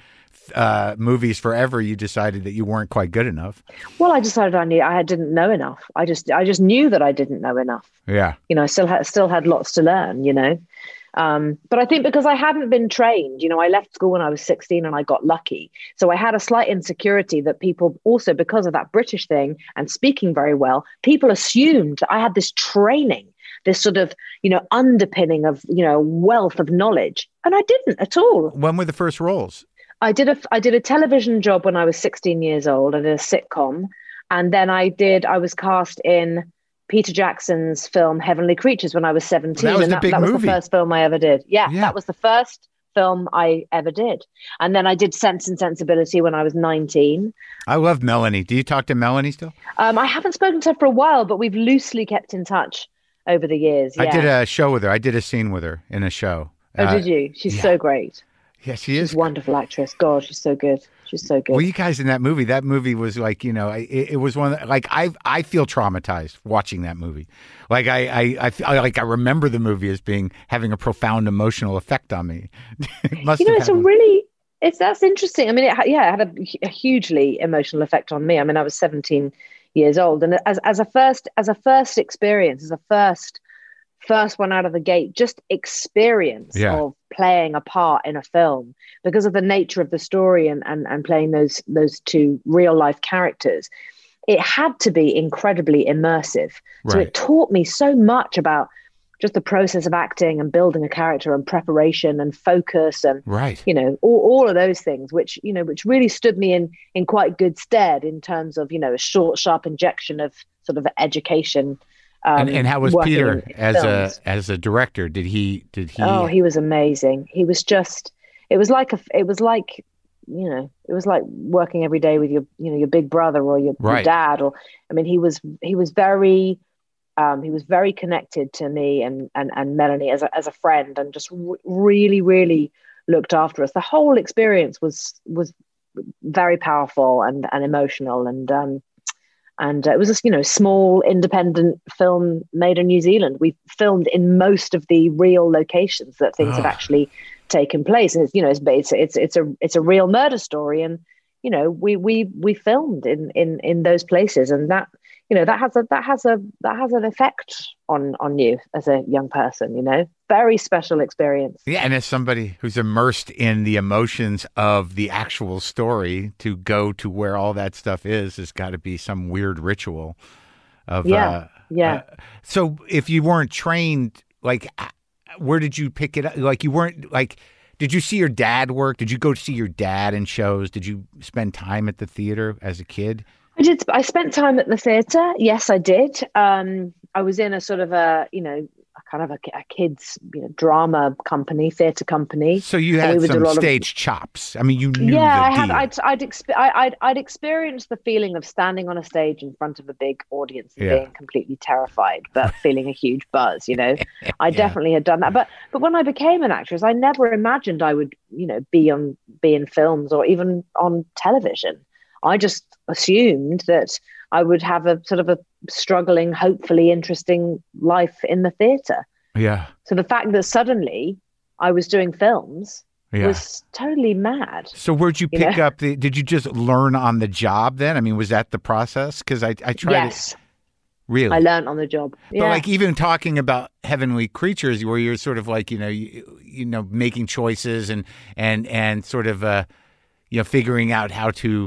uh, movies forever, you decided that you weren't quite good enough. Well, I decided I knew I didn't know enough. I just I just knew that I didn't know enough. Yeah. You know, I still had still had lots to learn, you know. Um, but I think because I hadn't been trained, you know, I left school when I was sixteen and I got lucky. So I had a slight insecurity that people also, because of that British thing and speaking very well, people assumed I had this training, this sort of, you know, underpinning of, you know, wealth of knowledge. And I didn't at all. When were the first roles? I did a, I did a television job when I was sixteen years old. I did a sitcom. And then I did, I was cast in Peter Jackson's film Heavenly Creatures when I was seventeen. That was and the that, big that was movie. the first film I ever did. Yeah, Yeah. that was the first film I ever did. And then I did Sense and Sensibility when I was nineteen. I love Melanie. Do you talk to Melanie still? Um, I haven't spoken to her for a while, but we've loosely kept in touch over the years. Yeah. I did a show with her. I did a scene with her in a show. Oh, Uh, did you? She's yeah. so great. Yeah, she She's is. a wonderful actress. God, she's so good. She's so good. Well, you guys in that movie, that movie was like, you know, it, it was one of the, like, I I feel traumatized watching that movie. Like, I, I, I, feel- I, like, I remember the movie as being, having a profound emotional effect on me. It must you know, have it's a had one. really, it's that's interesting. I mean, it, ha- yeah, it had a, a hugely emotional effect on me. I mean, I was seventeen years old, and as as a first as a first experience, as a first first one out of the gate, just experience Yeah. of playing a part in a film because of the nature of the story and and and playing those those two real life characters. It had to be incredibly immersive. So Right. it taught me so much about just the process of acting and building a character and preparation and focus and Right. you know all, all of those things which you know which really stood me in in quite good stead in terms of you know a short sharp injection of sort of education. Um, And, and how was working Peter in- in as films. a as a director? Did he did he? Oh, he was amazing. He was just, it was like a, it was like, you know, it was like working every day with your, you know, your big brother or your, your Right. dad. Or, I mean, he was, he was very, um, he was very connected to me and, and, and Melanie as a, as a friend, and just r- really, really looked after us. The whole experience was, was very powerful and, and emotional. And, um, And uh, it was a you know small independent film made in New Zealand. We filmed in most of the real locations that things have Oh. actually taken place, and it's you know it's it's it's it's a it's a real murder story, and you know we we we filmed in in in those places, and that you know that has a that has a that has an effect on on you as a young person. You know, very special experience. Yeah, and as somebody who's immersed in the emotions of the actual story, to go to where all that stuff is has got to be some weird ritual. Of Yeah, uh, yeah. uh, so if you weren't trained, like, uh, where did you pick it up? Like, you weren't like, did you see your dad work? Did you go see your dad in shows? Did you spend time at the theater as a kid? I did. I spent time at the theatre. Yes, I did. Um, I was in a sort of a, you know, a kind of a, a kids, you know, drama company, theatre company. So you And had we would do some a lot of- stage chops. I mean, you knew Yeah, the I had. deal. I'd. I'd, exp- I, I'd. I'd experienced the feeling of standing on a stage in front of a big audience and Yeah. being completely terrified, but feeling a huge buzz. You know, I Yeah. definitely had done that. But but when I became an actress, I never imagined I would, you know, be on be in films or even on television. I just assumed that I would have a sort of a struggling, hopefully interesting life in the theatre. Yeah, So the fact that suddenly I was doing films yeah. was totally mad. So where'd you You pick know? up the? Did you just learn on the job then? I mean, was that the process? Because I I tried Yes, it really. I learned on the job. But Yeah. like even talking about Heavenly Creatures, where you're sort of like you know you, you know making choices and and and sort of uh you know figuring out how to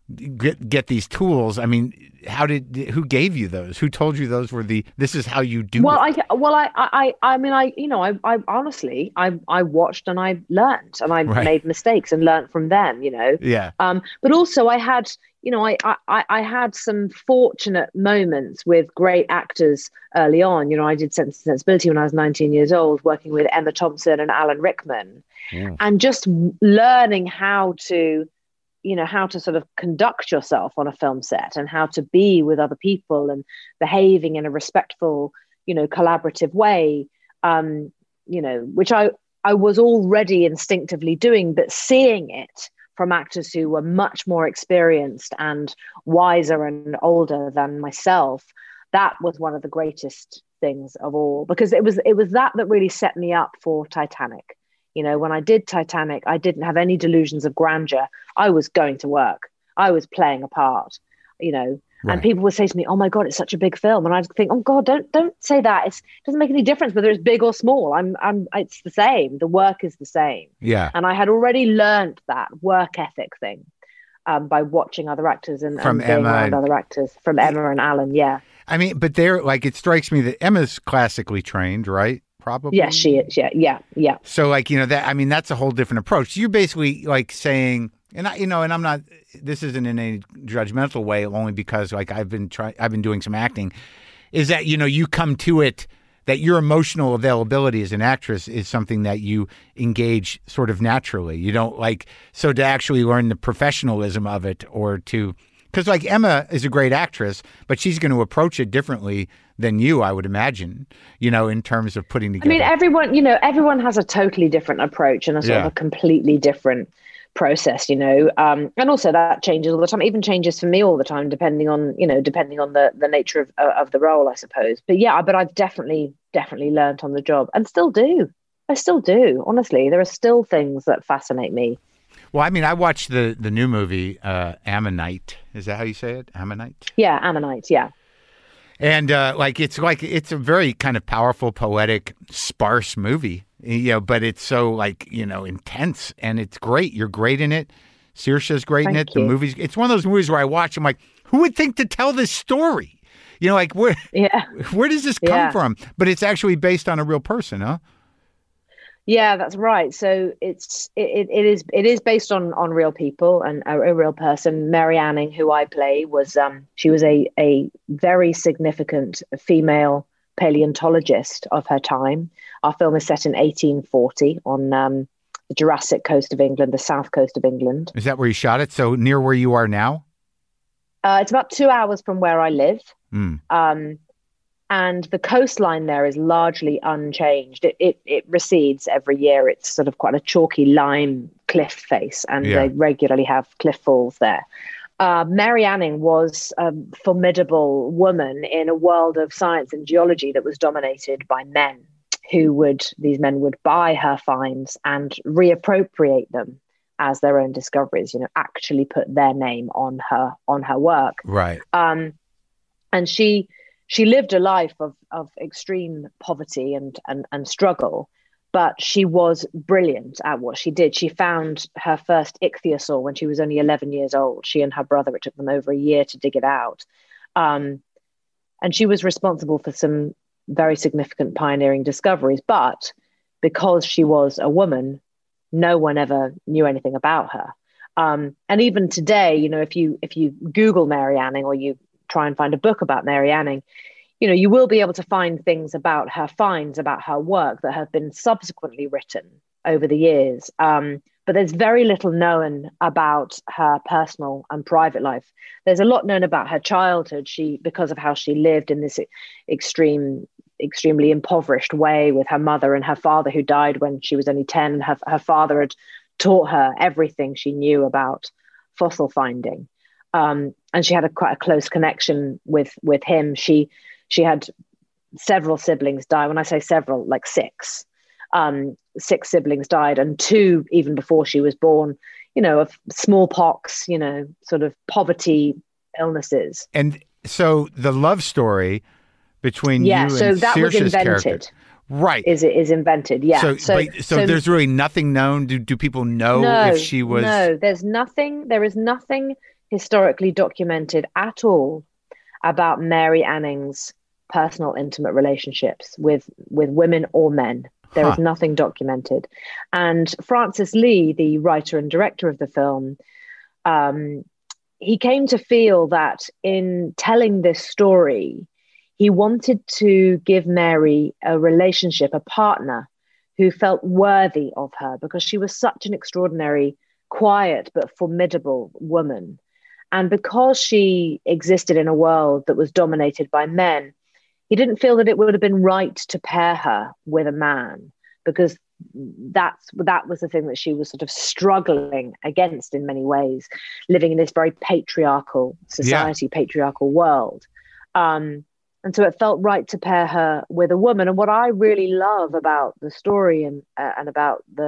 get get these tools. I mean, how did who gave you those? Who told you those were the? This is how you do Well, it. I well, I, I, I mean, I, you know, I, I honestly, I, I watched and I learned and I Right. made mistakes and learned from them. You know, Yeah, um, but also I had, you know, I, I, I had some fortunate moments with great actors early on. You know, I did Sense and Sensibility when I was nineteen years old, working with Emma Thompson and Alan Rickman, Yeah. and just learning how to, you know, how to sort of conduct yourself on a film set and how to be with other people and behaving in a respectful, you know, collaborative way, um, you know, which I, I was already instinctively doing, but seeing it from actors who were much more experienced and wiser and older than myself, that was one of the greatest things of all, because it was, it was that that really set me up for Titanic. You know, when I did Titanic, I didn't have any delusions of grandeur. I was going to work. I was playing a part, you know, Right. and people would say to me, oh my God, it's such a big film. And I'd think, oh God, don't, don't say that. It's, it doesn't make any difference whether it's big or small. I'm, I'm, it's the same. The work is the same. Yeah. And I had already learned that work ethic thing um, by watching other actors and, From and being Emma around and- other actors, from Emma and Alan. Yeah. I mean, but they're like, it strikes me that Emma's classically trained, right? Probably. Yes, she is. Yeah. Yeah. Yeah. So like, you know, that, I mean, that's a whole different approach. You're basically like saying, and I, you know, and I'm not, this isn't in a judgmental way, only because like I've been trying, I've been doing some acting, is that, you know, you come to it, that your emotional availability as an actress is something that you engage sort of naturally. You don't like, so to actually learn the professionalism of it, or to, because like Emma is a great actress, but she's going to approach it differently than you, I would imagine, you know, in terms of putting I together. mean, everyone, you know, everyone has a totally different approach and a sort Yeah. of a completely different process, you know, um, and also that changes all the time. It even changes for me all the time, depending on, you know, depending on the the nature of uh, of the role, I suppose. But yeah, but I've definitely, definitely learned on the job, and still do. I still do. Honestly, there are still things that fascinate me. Well, I mean, I watched the the new movie, uh, Ammonite. Is that how you say it? Ammonite? Yeah, Ammonite. Yeah. And uh, like it's like it's a very kind of powerful, poetic, sparse movie, you know. But it's so like you know intense, and it's great. You're great in it. Saoirse's great in Thank it. The you. movie's. It's one of those movies where I watch. I'm like, who would think to tell this story? You know, like where Yeah. where does this come Yeah. from? But it's actually based on a real person, huh? Yeah, that's right. So it's it, it is it is based on on real people and a, a real person. Mary Anning, who I play, was um she was a a very significant female paleontologist of her time. Our film is set in eighteen forty on um, the Jurassic coast of England, the south coast of England. Is that where you shot it? So near where you are now? Uh, it's about two hours from where I live. Mm. Um, and the coastline there is largely unchanged. It, it it recedes every year. It's sort of quite a chalky lime cliff face, and Yeah. they regularly have cliff falls there. Uh, Mary Anning was a formidable woman in a world of science and geology that was dominated by men, who would, these men would buy her finds and reappropriate them as their own discoveries, you know, actually put their name on her, on her work. Right. Um, and she she lived a life of of extreme poverty and and and struggle, but she was brilliant at what she did. She found her first ichthyosaur when she was only eleven years old. She and her brother, it took them over a year to dig it out. Um, and she was responsible for some very significant pioneering discoveries. But because she was a woman, no one ever knew anything about her. Um, and even today, you know, if you if you Google Mary Anning, or you try and find a book about Mary Anning, you know, you will be able to find things about her finds, about her work that have been subsequently written over the years. Um, but there's very little known about her personal and private life. There's a lot known about her childhood. She, because of how she lived in this extreme, extremely impoverished way with her mother and her father, who died when she was only ten. Her, her father had taught her everything she knew about fossil finding. Um, and she had a quite a close connection with with him. She she had several siblings die. When I say several, like six, um, six siblings died, and two even before she was born. You know, of smallpox. You know, sort of poverty, illnesses. And so the love story between Yeah, you so and that was Saoirse's invented. character, right? Is it is invented? Yeah. So, So but, so, there's really nothing known. Do do people know no, if she was? no. There's nothing. There is nothing historically documented at all about Mary Anning's personal intimate relationships with with women or men. There Huh. is nothing documented. And Francis Lee, the writer and director of the film, um, he came to feel that in telling this story, he wanted to give Mary a relationship, a partner who felt worthy of her, because she was such an extraordinary, quiet but formidable woman. And because she existed in a world that was dominated by men, he didn't feel that it would have been right to pair her with a man, because that's that was the thing that she was sort of struggling against in many ways, living in this very patriarchal society, patriarchal world. Um, and so it felt right to pair her with a woman. And what I really love about the story and uh, and about the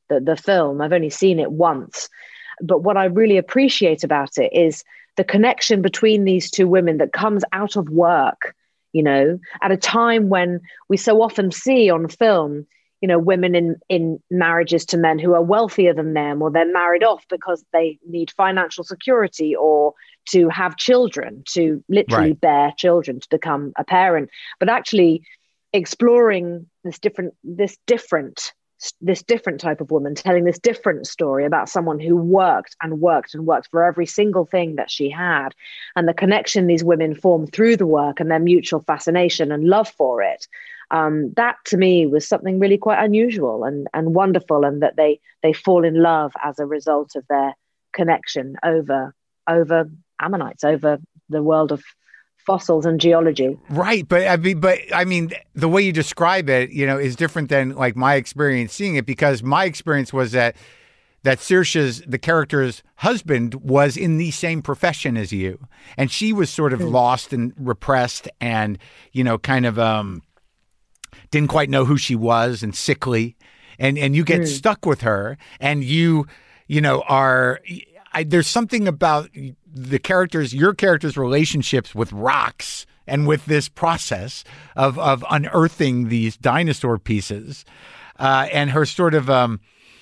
the, the film. I've only seen it once. But what I really appreciate about it is the connection between these two women that comes out of work, you know, at a time when we so often see on film, you know, women in, in marriages to men who are wealthier than them, or they're married off because they need financial security or to have children, to literally Right. bear children, to become a parent. But actually exploring this different, this different this different type of woman, telling this different story about someone who worked and worked and worked for every single thing that she had, and the connection these women form through the work and their mutual fascination and love for it. Um, that to me was something really quite unusual and, and wonderful, and that they they fall in love as a result of their connection over over ammonites, over the world of fossils and geology. Right, but I mean, but I mean, the way you describe it, you know, is different than like my experience seeing it, because my experience was that that Saoirse's, the character's husband, was in the same profession as you, and she was sort of mm. lost and repressed, and you know, kind of um, didn't quite know who she was, and sickly, and and you get mm. stuck with her, and you, you know, are. I, there's something about the characters, your characters' relationships with rocks and with this process of of unearthing these dinosaur pieces, uh, and her sort of um,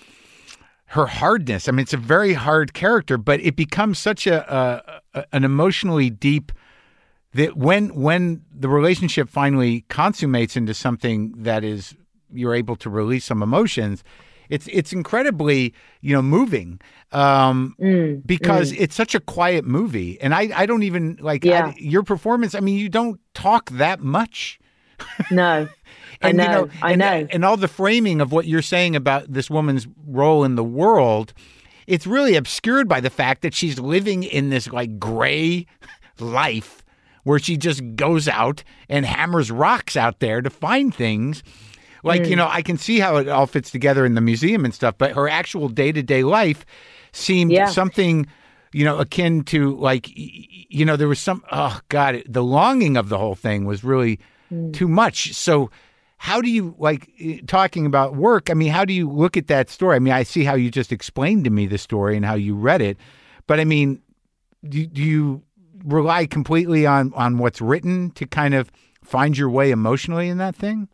her hardness. I mean, it's a very hard character, but it becomes such a, a, a an emotionally deep that when when the relationship finally consummates into something that is you're able to release some emotions. It's it's incredibly, you know, moving um, mm, because mm. it's such a quiet movie. And I, I don't even like yeah. I, your performance. I mean, you don't talk that much. No, and, I know. You know I and, know. And all the framing of what you're saying about this woman's role in the world, it's really obscured by the fact that she's living in this like gray life where she just goes out and hammers rocks out there to find things. Like, mm. you know, I can see how it all fits together in the museum and stuff, but her actual day-to-day life seemed yeah. something, you know, akin to like, you know, there was some, oh God, the longing of the whole thing was really mm. too much. So how do you, like, talking about work, I mean, how do you look at that story? I mean, I see how you just explained to me the story and how you read it, but I mean, do, do you rely completely on, on what's written to kind of find your way emotionally in that thing?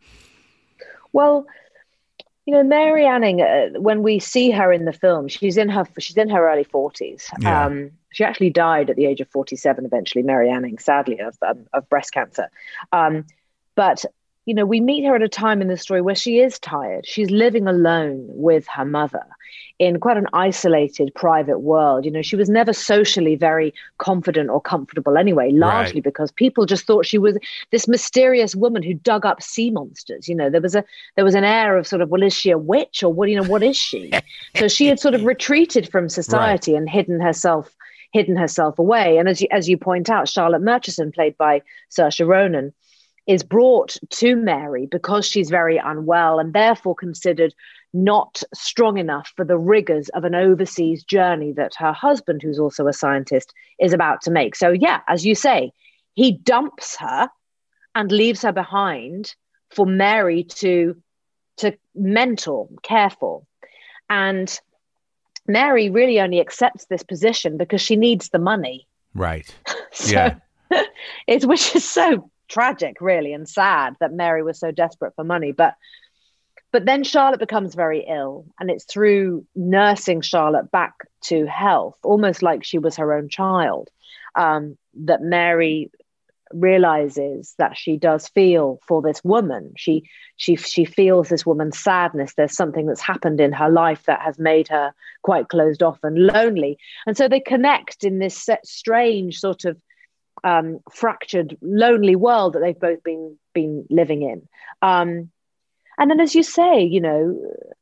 Well, you know, Mary Anning, uh, when we see her in the film, she's in her she's in her early forties. Yeah. Um, she actually died at the age of forty-seven eventually, Mary Anning, sadly, of um, of breast cancer. Um, but, you know, we meet her at a time in the story where she is tired. She's living alone with her mother in quite an isolated private world. You know, she was never socially very confident or comfortable anyway, largely right. because people just thought she was this mysterious woman who dug up sea monsters. You know, there was a there was an air of sort of, well, is she a witch or what, you know, what is she? So she had sort of retreated from society right. and hidden herself, hidden herself away. And as you, as you point out, Charlotte Murchison, played by Saoirse Ronan, is brought to Mary because she's very unwell and therefore considered not strong enough for the rigors of an overseas journey that her husband, who's also a scientist, is about to make. So yeah, as you say, he dumps her and leaves her behind for Mary to, to mentor, care for. And Mary really only accepts this position because she needs the money. Right. so, yeah. it's, which is so tragic, really, and sad that Mary was so desperate for money. But But then Charlotte becomes very ill, and it's through nursing Charlotte back to health, almost like she was her own child, um, that Mary realizes that she does feel for this woman. She she she feels this woman's sadness. There's something that's happened in her life that has made her quite closed off and lonely. And so they connect in this strange sort of um, fractured, lonely world that they've both been been living in. Um, And then, as you say, you know,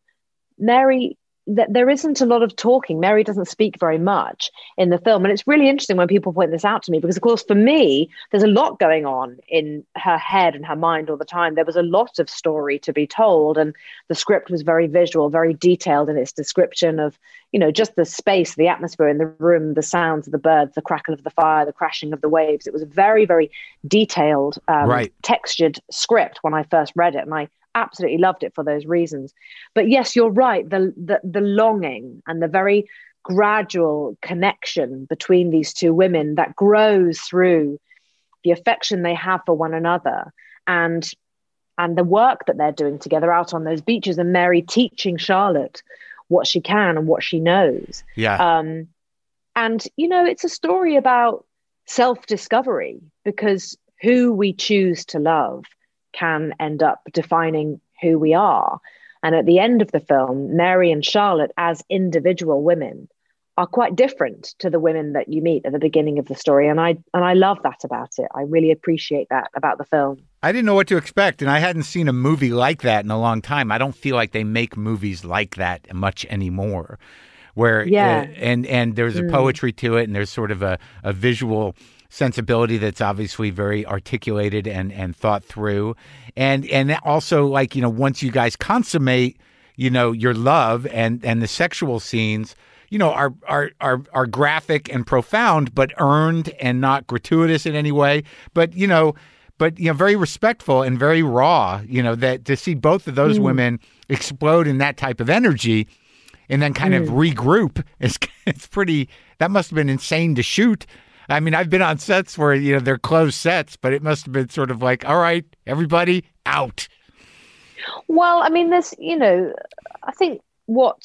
Mary, th- there isn't a lot of talking. Mary doesn't speak very much in the film. And it's really interesting when people point this out to me, because, of course, for me, there's a lot going on in her head and her mind all the time. There was a lot of story to be told. And the script was very visual, very detailed in its description of, you know, just the space, the atmosphere in the room, the sounds of the birds, the crackle of the fire, the crashing of the waves. It was a very, very detailed, um, right. textured script when I first read it. And I absolutely loved it for those reasons. But yes, you're right. The, the, the longing and the very gradual connection between these two women that grows through the affection they have for one another, and and the work that they're doing together out on those beaches, and Mary teaching Charlotte what she can and what she knows. Yeah. Um, and, you know, it's a story about self-discovery, because who we choose to love can end up defining who we are. And at the end of the film, Mary and Charlotte as individual women are quite different to the women that you meet at the beginning of the story. And I and I love that about it. I really appreciate that about the film. I didn't know what to expect, and I hadn't seen a movie like that in a long time. I don't feel like they make movies like that much anymore, where yeah. uh, and and there's a Mm. poetry to it, and there's sort of a, a visual sensibility that's obviously very articulated and, and thought through. And and also, like, you know, once you guys consummate, you know, your love and, and the sexual scenes, you know, are, are are are graphic and profound, but earned and not gratuitous in any way. But, you know, but, you know, very respectful and very raw, you know, that to see both of those Mm. women explode in that type of energy and then kind Mm. of regroup, is it's pretty, that must have been insane to shoot. I mean, I've been on sets where, you know, they're closed sets, but it must have been sort of like, all right, everybody out. Well, I mean, there's, you know, I think what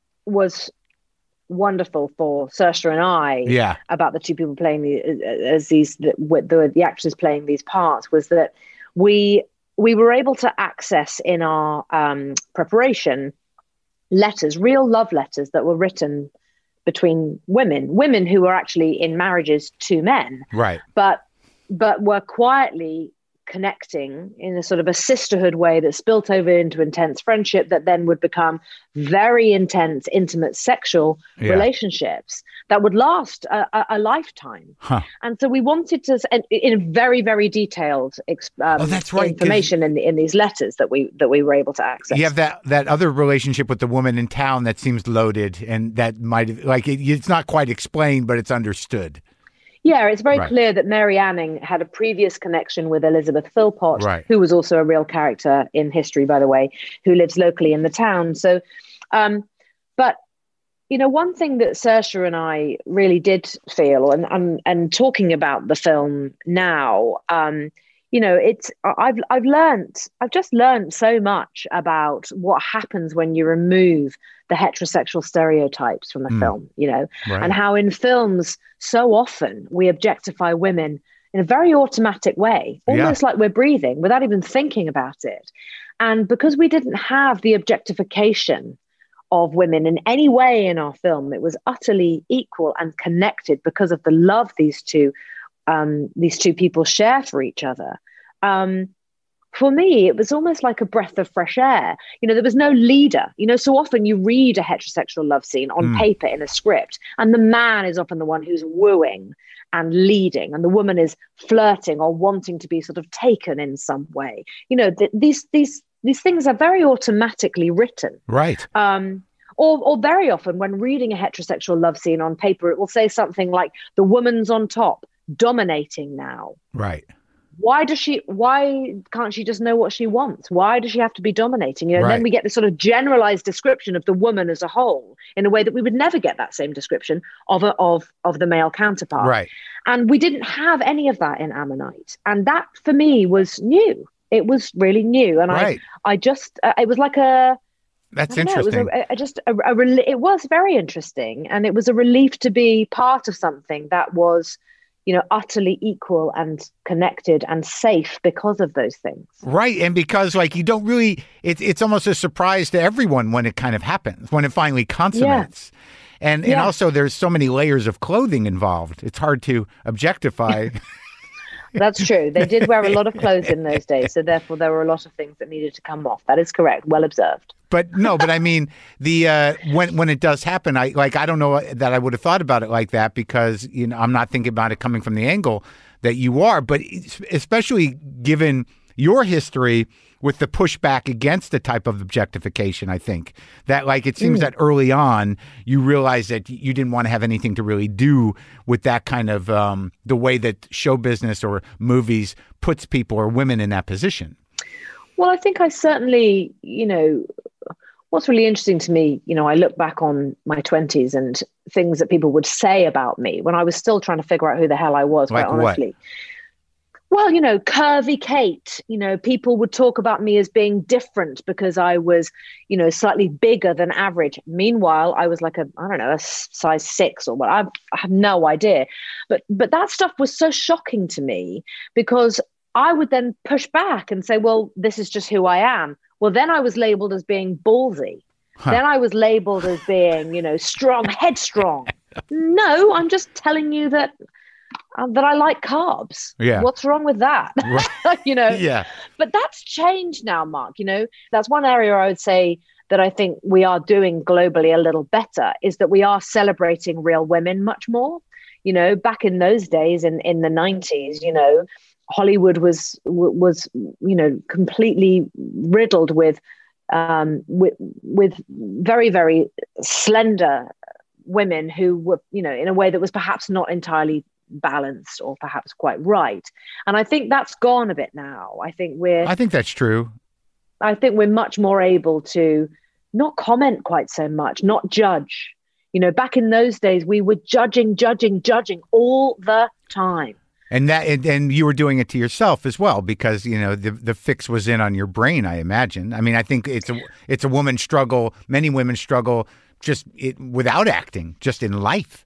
was wonderful for Saoirse and I Yeah. about the two people playing the as these the, the the actors playing these parts was that we we were able to access in our um, preparation letters, real love letters that were written between women, women who were actually in marriages to men, Right. but but were quietly connecting in a sort of a sisterhood way that spilt over into intense friendship that then would become very intense, intimate sexual Yeah. relationships that would last a, a, a lifetime. Huh. And so we wanted to, and in very, very detailed ex- um, Oh, that's right, 'cause- information in, the, in these letters that we that we were able to access. You have that, that other relationship with the woman in town that seems loaded, and that might have, like, it, it's not quite explained, but it's understood. Yeah, it's very Right. clear that Mary Anning had a previous connection with Elizabeth Philpott, Right. who was also a real character in history, by the way, who lives locally in the town. So, um, but, you know, one thing that Saoirse and I really did feel, and and, and talking about the film now, um, you know, it's I've I've learned I've just learned so much about what happens when you remove the heterosexual stereotypes from a Mm. film, you know, Right. and how in films so often we objectify women in a very automatic way, Yeah. almost like we're breathing without even thinking about it. And because we didn't have the objectification of women in any way in our film, it was utterly equal and connected because of the love these two um, these two people share for each other. Um, for me, it was almost like a breath of fresh air. You know, there was no leader. You know, so often you read a heterosexual love scene on Mm. paper in a script, and the man is often the one who's wooing and leading, and the woman is flirting or wanting to be sort of taken in some way. You know, th- these these these things are very automatically written. Right. Um, or, or very often when reading a heterosexual love scene on paper, it will say something like, the woman's on top, dominating now. Right. Why does she, why can't she just know what she wants? Why does she have to be dominating? You know, and Right. then we get this sort of generalized description of the woman as a whole in a way that we would never get that same description of a, of, of the male counterpart. Right. And we didn't have any of that in Ammonite. And that for me was new. It was really new. And Right. I, I just, uh, it was like a, That's I don't know, interesting. It was a, a, just a, a rel- it was very interesting, and it was a relief to be part of something that was, you know, utterly equal and connected and safe because of those things. Right. And because, like, you don't really, it's it's almost a surprise to everyone when it kind of happens, when it finally consummates. And and Yeah. also there's so many layers of clothing involved. It's hard to objectify. That's true. They did wear a lot of clothes in those days, so therefore there were a lot of things that needed to come off. That is correct. Well observed. But no, but I mean, the uh, when when it does happen, I like I don't know that I would have thought about it like that, because, you know, I'm not thinking about it coming from the angle that you are, but especially given your history with the pushback against the type of objectification, I think that, like, it seems Mm. that early on you realized that you didn't want to have anything to really do with that kind of um, the way that show business or movies puts people or women in that position. Well, I think I certainly, you know, what's really interesting to me, you know, I look back on my twenties and things that people would say about me when I was still trying to figure out who the hell I was, Like quite what? honestly. Well, you know, curvy Kate, you know, people would talk about me as being different because I was, you know, slightly bigger than average. Meanwhile, I was like a, I don't know, a size six or what. I have no idea. But but that stuff was so shocking to me because I would then push back and say, well, this is just who I am. Well, then I was labeled as being ballsy. Huh. Then I was labeled as being, you know, strong, headstrong. No, I'm just telling you that uh, that I like carbs. Yeah. What's wrong with that? Right. You know? Yeah. But that's changed now, Mark. You know, that's one area I would say that I think we are doing globally a little better is that we are celebrating real women much more. You know, back in those days in, in the nineties, you know, Hollywood was was you know completely riddled with um, with with very very slender women who were you know in a way that was perhaps not entirely balanced or perhaps quite right. And I think that's gone a bit now. I think we're I think that's true. I think we're much more able to not comment quite so much, not judge. You know, back in those days, we were judging, judging, judging all the time. And that, and, and you were doing it to yourself as well, because you know the the fix was in on your brain. I imagine. I mean, I think it's a it's a woman's struggle. Many women struggle just it, without acting, just in life,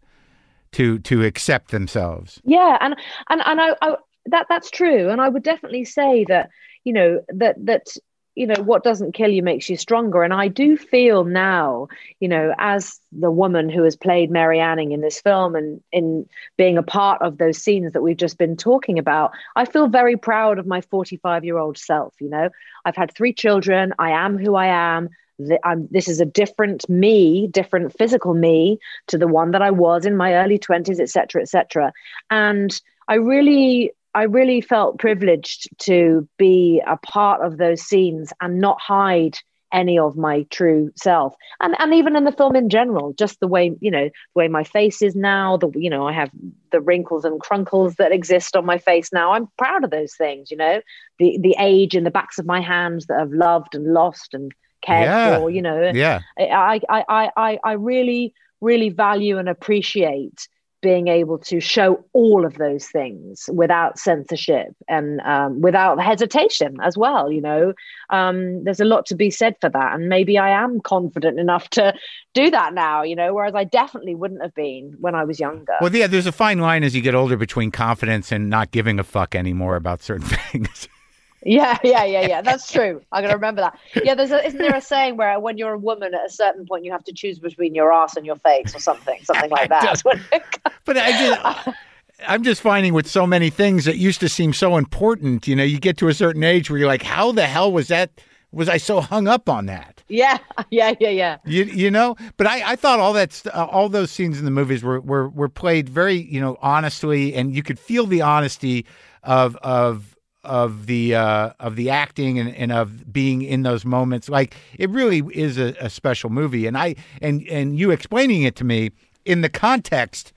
to to accept themselves. Yeah, and and and I, I that that's true, and I would definitely say that you know that that. you know, what doesn't kill you makes you stronger. And I do feel now, you know, as the woman who has played Mary Anning in this film and in being a part of those scenes that we've just been talking about, I feel very proud of my forty-five-year-old self. You know, I've had three children. I am who I am. I'm, this is a different me, different physical me to the one that I was in my early twenties, et cetera, et cetera. And I really... I really felt privileged to be a part of those scenes and not hide any of my true self. And and even in the film in general, just the way, you know, the way my face is now, the, you know, I have the wrinkles and crunkles that exist on my face now. I'm proud of those things, you know, the, the age in the backs of my hands that I've loved and lost and cared yeah. for, you know, yeah. I, I, I, I, I really, really value and appreciate being able to show all of those things without censorship and um, without hesitation as well. You know, um, there's a lot to be said for that. And maybe I am confident enough to do that now, you know, whereas I definitely wouldn't have been when I was younger. Well, yeah, there's a fine line as you get older between confidence and not giving a fuck anymore about certain things. Yeah, yeah, yeah, yeah. That's true. I'm gonna remember that. Yeah, there's a, isn't there a saying where when you're a woman at a certain point you have to choose between your ass and your face or something, something like that. But I just, I'm just finding with so many things that used to seem so important. You know, you get to a certain age where you're like, how the hell was that? Was I so hung up on that? Yeah, yeah, yeah, yeah. You you know, but I, I thought all that uh, all those scenes in the movies were, were were played very you know honestly, and you could feel the honesty of of. of the uh, of the acting and, and of being in those moments. Like it really is a, a special movie. And I and and you explaining it to me in the context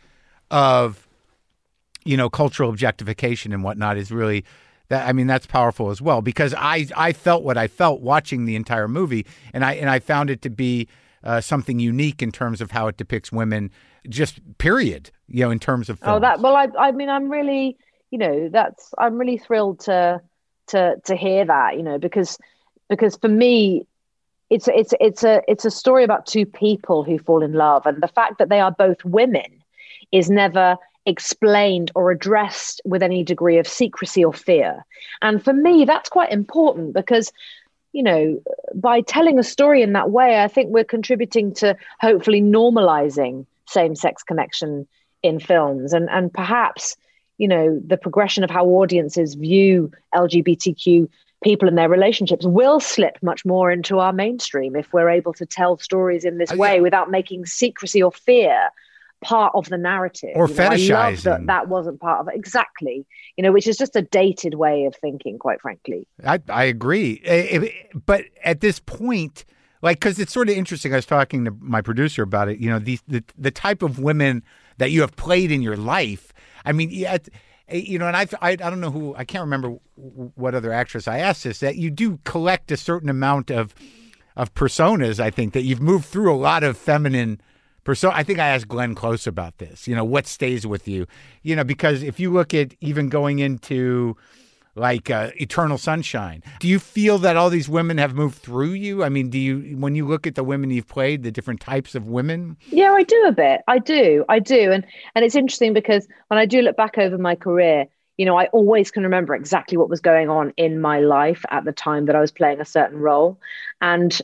of, you know, cultural objectification and whatnot is really that I mean, that's powerful as well, because I I felt what I felt watching the entire movie, and I and I found it to be uh, something unique in terms of how it depicts women, just period, you know, in terms of films. Oh, that well I I mean I'm really You know, that's I'm really thrilled to to to hear that, you know, because because for me, it's it's it's a it's a story about two people who fall in love, and the fact that they are both women is never explained or addressed with any degree of secrecy or fear. And for me, that's quite important because, you know, by telling a story in that way, I think we're contributing to hopefully normalizing same-sex connection in films, and and perhaps, you know, the progression of how audiences view L G B T Q people and their relationships will slip much more into our mainstream if we're able to tell stories in this uh, way yeah. without making secrecy or fear part of the narrative. Or you know, fetishizing. I love that that wasn't part of it. Exactly. You know, which is just a dated way of thinking, quite frankly. I, I agree. But at this point, like, because it's sort of interesting. I was talking to my producer about it. You know, the, the, the type of women that you have played in your life. I mean, at, you know, and I've, I I don't know who, I can't remember what other actress I asked this, that you do collect a certain amount of of personas. I think that you've moved through a lot of feminine persona. I think I asked Glenn Close about this. You know, what stays with you? You know, because if you look at even going into like uh, Eternal Sunshine, do you feel that all these women have moved through you? I mean, do you, when you look at the women you've played, the different types of women? Yeah, I do a bit. I do. I do. And and it's interesting because when I do look back over my career, you know, I always can remember exactly what was going on in my life at the time that I was playing a certain role. And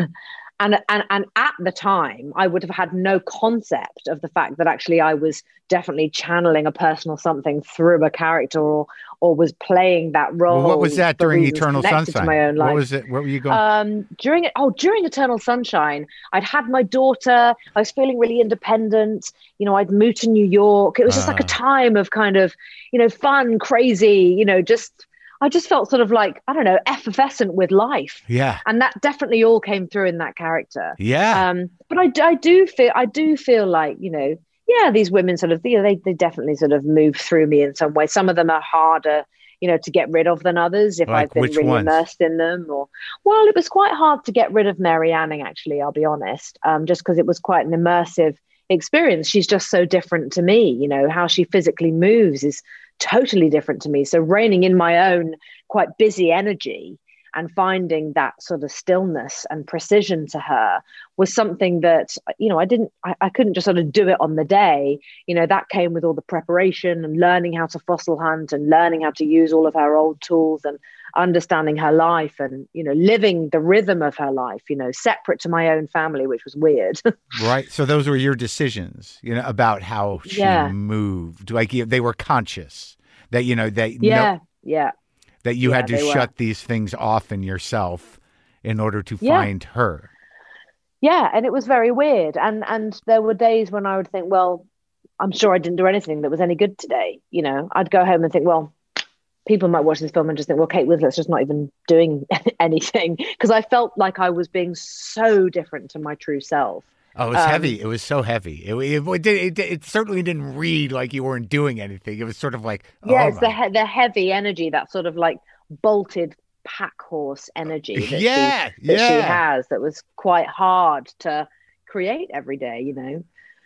and and and at the time, I would have had no concept of the fact that actually I was definitely channeling a personal something through a character, or or was playing that role. Well, what was that during Eternal connected Sunshine? To my own life. What was it? What were you going? Um, during it, oh, during Eternal Sunshine, I'd had my daughter. I was feeling really independent. You know, I'd moved to New York. It was just Uh. like a time of kind of, you know, fun, crazy. You know, just I just felt sort of like, I don't know, effervescent with life. Yeah. And that definitely all came through in that character. Yeah. Um, but I, I do feel I do feel like, you know, yeah, these women sort of, you know, they they definitely sort of move through me in some way. Some of them are harder, you know, to get rid of than others if Like I've been which really ones? immersed in them. Or, well, it was quite hard to get rid of Mary Anning, actually, I'll be honest, um, just because it was quite an immersive experience. She's just so different to me. You know, how she physically moves is totally different to me. So reining in my own quite busy energy and finding that sort of stillness and precision to her was something that, you know, I didn't, I, I couldn't just sort of do it on the day. You know, that came with all the preparation and learning how to fossil hunt and learning how to use all of her old tools and understanding her life and, you know, living the rhythm of her life, you know, separate to my own family, which was weird. Right. So those were your decisions, you know, about how she Yeah. moved. Like you- they were conscious that, you know, that, yeah. no, Yeah. that you Yeah, had to they were. shut these things off in yourself in order to Yeah. find her. Yeah. And it was very weird. And, and there were days when I would think, well, I'm sure I didn't do anything that was any good today. You know, I'd go home and think, well, people might watch this film and just think, well, Kate Winslet's just not even doing anything, because I felt like I was being so different to my true self. Oh, it was Um, heavy. It was so heavy. It, it, it, it, it certainly didn't read like you weren't doing anything. It was sort of like, Yeah, oh it's the my- he- the heavy energy, that sort of like bolted pack horse energy that, yeah, she, that yeah. she has, that was quite hard to create every day, you know.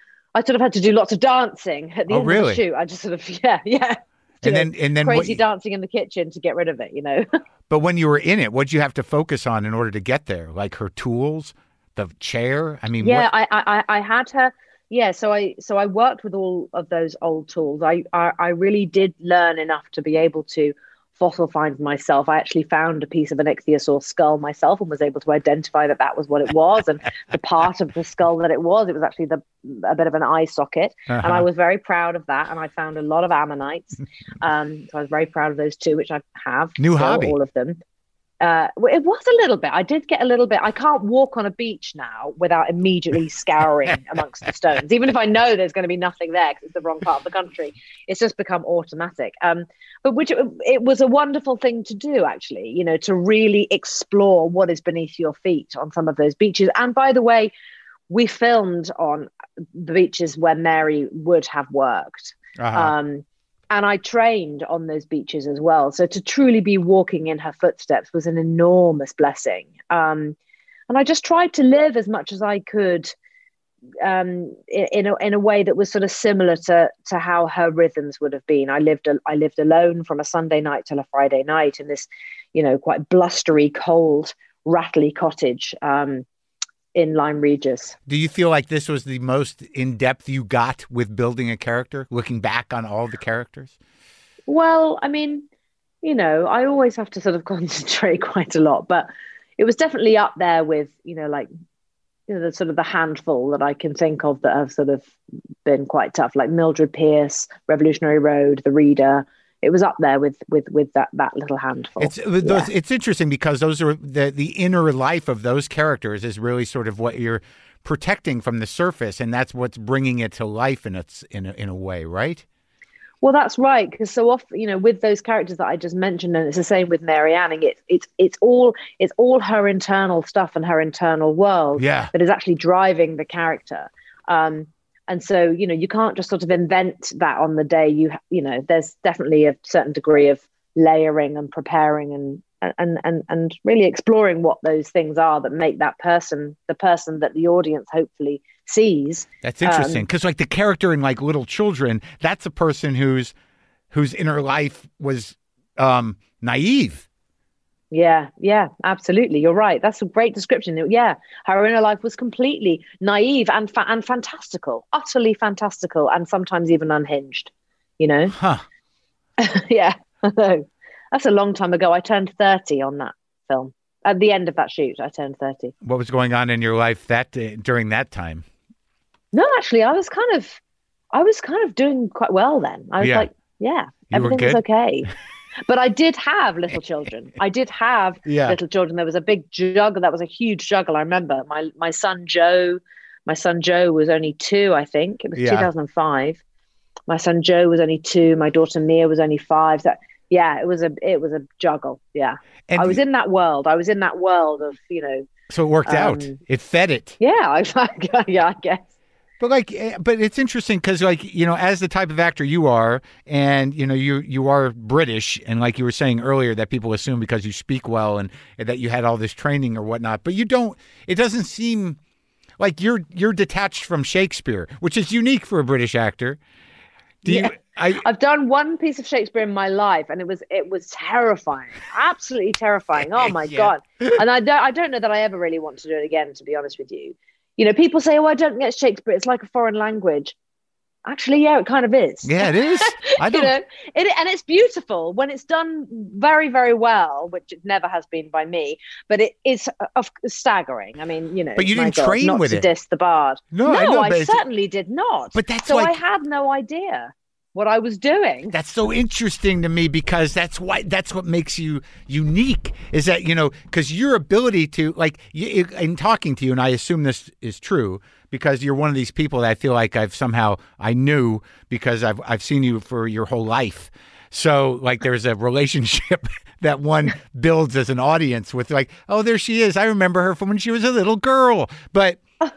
I sort of had to do lots of dancing at the Oh, end really? of the shoot. I just sort of, yeah, yeah. And You then, know, and then, crazy what, dancing in the kitchen to get rid of it, you know. but when you were in it, what did you have to focus on in order to get there? Like her tools, the chair. I mean, Yeah, what, I, I, I had her. Yeah, so I, so I worked with all of those old tools. I, I, I really did learn enough to be able to fossil find myself. I actually found a piece of an ichthyosaur skull myself and was able to identify that that was what it was, and the part of the skull that it was, it was actually the a bit of an eye socket, uh-huh. and I was very proud of that. And I found a lot of ammonites, um, so I was very proud of those too, which I have New still, hobby. all of them. Uh, well, it was a little bit. I did get a little bit. I can't walk on a beach now without immediately scouring amongst the stones, even if I know there's going to be nothing there because it's the wrong part of the country. It's just become automatic. Um, but which it was a wonderful thing to do, actually. You know, to really explore what is beneath your feet on some of those beaches. And by the way, we filmed on the beaches where Mary would have worked. uh-huh. Um, And I trained on those beaches as well. So to truly be walking in her footsteps was an enormous blessing. Um, and I just tried to live as much as I could um, in, in, a, in a way that was sort of similar to, to how her rhythms would have been. I lived, I lived alone from a Sunday night till a Friday night in this, you know, quite blustery, cold, rattly cottage um, in Lyme Regis. Do you feel like this was the most in-depth you got with building a character, looking back on all the characters? Well, I mean, you know, I always have to sort of concentrate quite a lot, but it was definitely up there with, you know, like, you know, the sort of the handful that I can think of that have sort of been quite tough, like Mildred Pierce, Revolutionary Road, The Reader. It was up there with with with that that little handful. It's those, Yeah. it's interesting because those are the the inner life of those characters is really sort of what you're protecting from the surface, and that's what's bringing it to life in its in a, in a way, right? Well, that's right, because so often, you know, with those characters that I just mentioned, and it's the same with Mary Anning, it's it's it's all it's all her internal stuff and her internal world Yeah. that is actually driving the character. Um, And so, you know, you can't just sort of invent that on the day. You, you know, there's definitely a certain degree of layering and preparing and, and, and, and really exploring what those things are that make that person, the person that the audience hopefully sees. That's interesting. Um, Cause like the character in like Little Children, that's a person whose, whose inner life was, um, naive. Yeah, yeah, absolutely. You're right. That's a great description. Yeah, her inner life was completely naive and fa- and fantastical, utterly fantastical, and sometimes even unhinged. You know? Huh. Yeah, that's a long time ago. I turned thirty on that film. At the end of that shoot, I turned thirty. What was going on in your life that uh, during that time? No, actually, I was kind of, I was kind of doing quite well then. I was Yeah. like, yeah, You were everything was good? okay. But I did have little children. I did have Yeah. little children. There was a big juggle. That was a huge juggle. I remember my my son Joe. My son Joe was only two, I think. It was Yeah. two thousand five. My son Joe was only two. My daughter Mia was only five. So, yeah, it was a it was a juggle. Yeah, And I was in that world. I was in that world of, you know. so it worked out. um, It fed it. Yeah, I, yeah, I guess. But like, eh, but it's interesting because, like, you know, as the type of actor you are, and you know, you you are British, and like you were saying earlier, that people assume because you speak well and, and that you had all this training or whatnot, but you don't. It doesn't seem like you're you're detached from Shakespeare, which is unique for a British actor. Do Yeah. you? I I've done one piece of Shakespeare in my life, and it was it was terrifying, absolutely terrifying. Oh my Yeah. god! And I don't I don't know that I ever really want to do it again. To be honest with you, you know, people say, "Oh, I don't get Shakespeare. It's like a foreign language." Actually, yeah, it kind of is. yeah, it is. I You don't. know, it, and it's beautiful when it's done very, very well, which it never has been by me. But it is of staggering. I mean, you know, But you my didn't God, train not with to it. diss the bard. No, no, I know, I, but it's- certainly did not. But that's so like- I had no idea what I was doing. That's so interesting to me because that's why that's what makes you unique is that, you know, because your ability to like you, in talking to you, and I assume this is true because you're one of these people that I feel like I've somehow I knew because I've I've seen you for your whole life. So like there's a relationship that one builds as an audience with like, oh, there she is. I remember her from when she was a little girl. But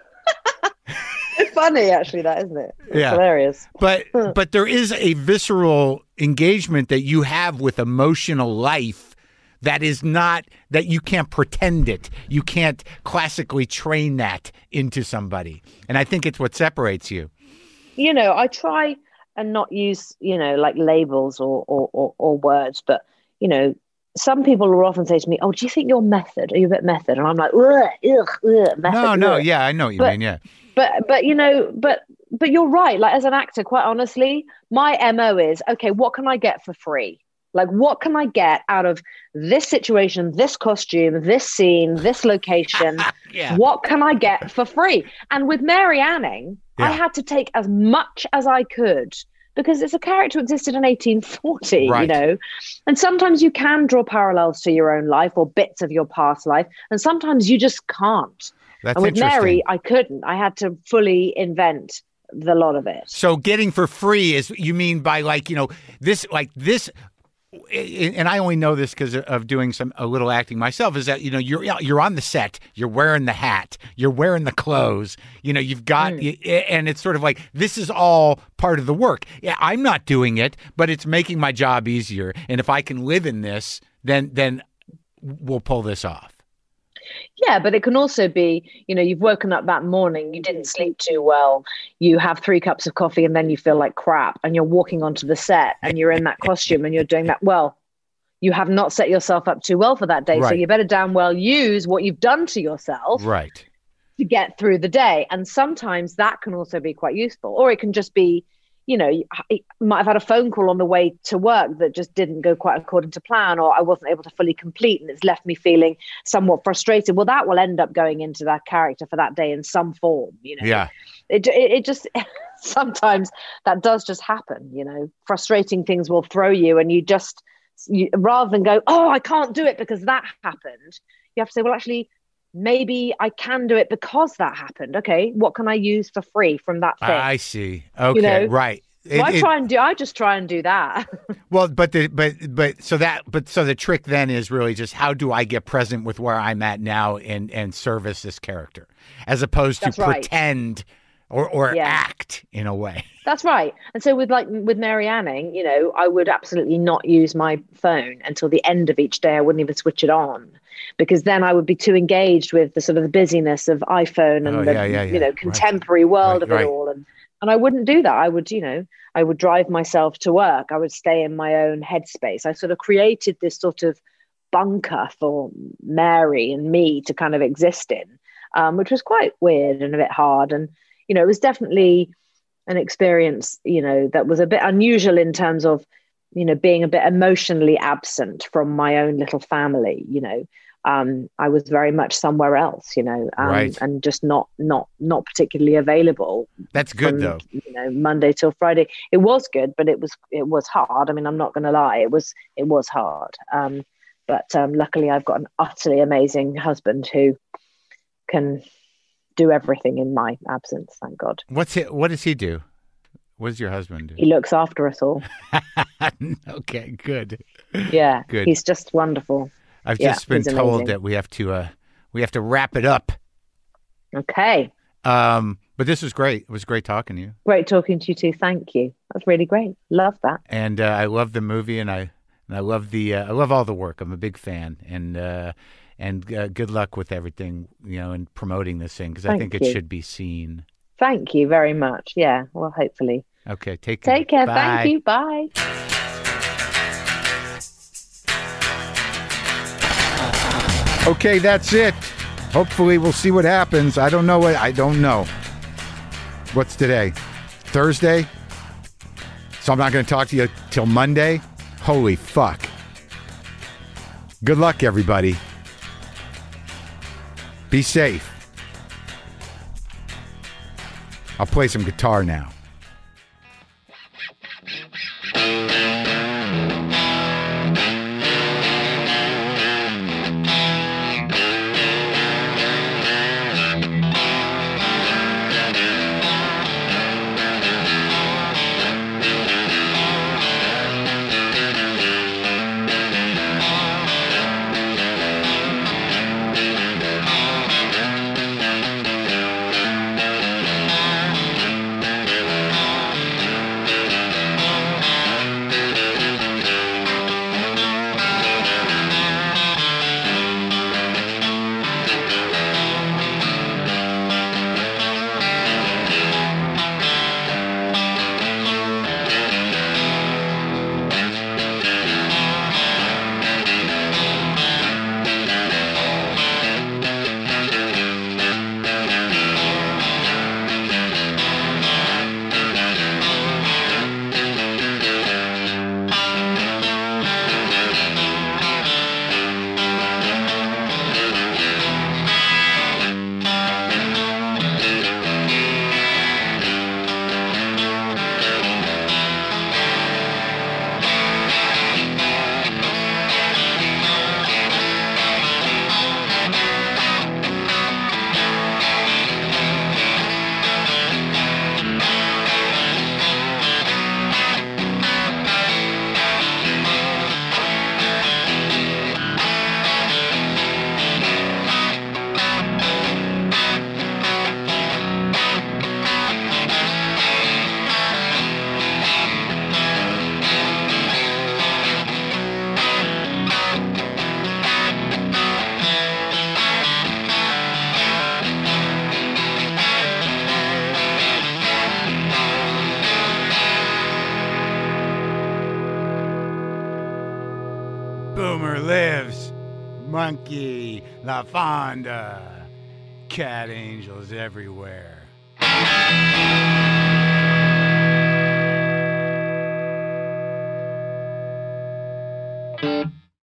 It's funny, actually, that isn't it? It's Yeah. hilarious. But but there is a visceral engagement that you have with emotional life that is not that you can't pretend it. You can't classically train that into somebody. And I think it's what separates you. You know, I try and not use, you know, like labels or or, or, or words, but, you know, some people will often say to me, "Oh, do you think you're method? Are you a bit method?" And I'm like, ugh, ugh, ugh, method. No, no, ugh." yeah, I know what you But- mean, yeah. But but you know, but but you're right. Like as an actor, quite honestly, my M O is okay. What can I get for free? Like what can I get out of this situation, this costume, this scene, this location? Yeah. What can I get for free? And with Mary Anning, I Yeah. had to take as much as I could because it's a character who existed in eighteen forty, Right. you know. And sometimes you can draw parallels to your own life or bits of your past life, and sometimes you just can't. That's And with interesting. Mary, I couldn't. I had to fully invent the lot of it. So getting for free is you mean by like, you know, this like this and I only know this because of doing some a little acting myself is that, you know, you're you're on the set, you're wearing the hat, you're wearing the clothes, you know, you've got and it's sort of like this is all part of the work. Yeah, I'm not doing it, but it's making my job easier. And if I can live in this, then then we'll pull this off. Yeah, but it can also be, you know, you've woken up that morning, you didn't sleep too well, you have three cups of coffee and then you feel like crap and you're walking onto the set and you're in that costume and you're doing that. Well, you have not set yourself up too well for that day. So Right. you better damn well use what you've done to yourself Right. to get through the day. And sometimes that can also be quite useful. Or it can just be, you know, I might have had a phone call on the way to work that just didn't go quite according to plan, or I wasn't able to fully complete and it's left me feeling somewhat frustrated. Well, that will end up going into that character for that day in some form, you know. Yeah. It, it, it just, sometimes that does just happen, you know. Frustrating things will throw you and you just, you, rather than go, oh, I can't do it because that happened, you have to say, well, actually, maybe I can do it because that happened. Okay, what can I use for free from that thing? I see. Okay. You know? Right. It- So I it- try and do. I just try and do that. Well, but the but but so that but so the trick then is really just how do I get present with where I'm at now and and service this character, as opposed to That's right. pretend or or Yeah. act in a way. That's right. And so with like with Mary Anning, you know, I would absolutely not use my phone until the end of each day. I wouldn't even switch it on because then I would be too engaged with the sort of the busyness of iPhone and Oh, the yeah, yeah, you yeah. know Right. contemporary world Right, of it right. all. And and I wouldn't do that. I would, you know, I would drive myself to work. I would stay in my own headspace. I sort of created this sort of bunker for Mary and me to kind of exist in, um, which was quite weird and a bit hard. And you know, it was definitely an experience, you know, that was a bit unusual in terms of, you know, being a bit emotionally absent from my own little family, you know. Um, I was very much somewhere else, you know, um, Right. and just not, not, not particularly available. That's good from, though. You know, Monday till Friday. It was good, but it was, it was hard. I mean, I'm not going to lie. It was, it was hard. Um, but um, luckily I've got an utterly amazing husband who can do everything in my absence. Thank God. What's it? What does he do? What does your husband do? He looks after us all. Okay, good. Yeah, Good. he's just wonderful. I've Yeah, just been he's told amazing. that we have to uh we have to wrap it up. Okay. Um, but this was great. It was great talking to you. Great talking to you too. Thank you. That's really great. Love that. And uh, I love the movie, and I and I love the uh, I love all the work. I'm a big fan, and uh, and uh, good luck with everything, you know, in promoting this thing because I Thank think it you. should be seen. Thank you very much. Yeah. Well, hopefully. Okay, take care. Take care. Bye. Thank you. Bye. Okay, that's it. Hopefully, we'll see what happens. I don't know what I don't know. What's today? Thursday? So I'm not going to talk to you till Monday? Holy fuck. Good luck, everybody. Be safe. I'll play some guitar now. Boomer lives. Monkey, La Fonda. Cat angels everywhere.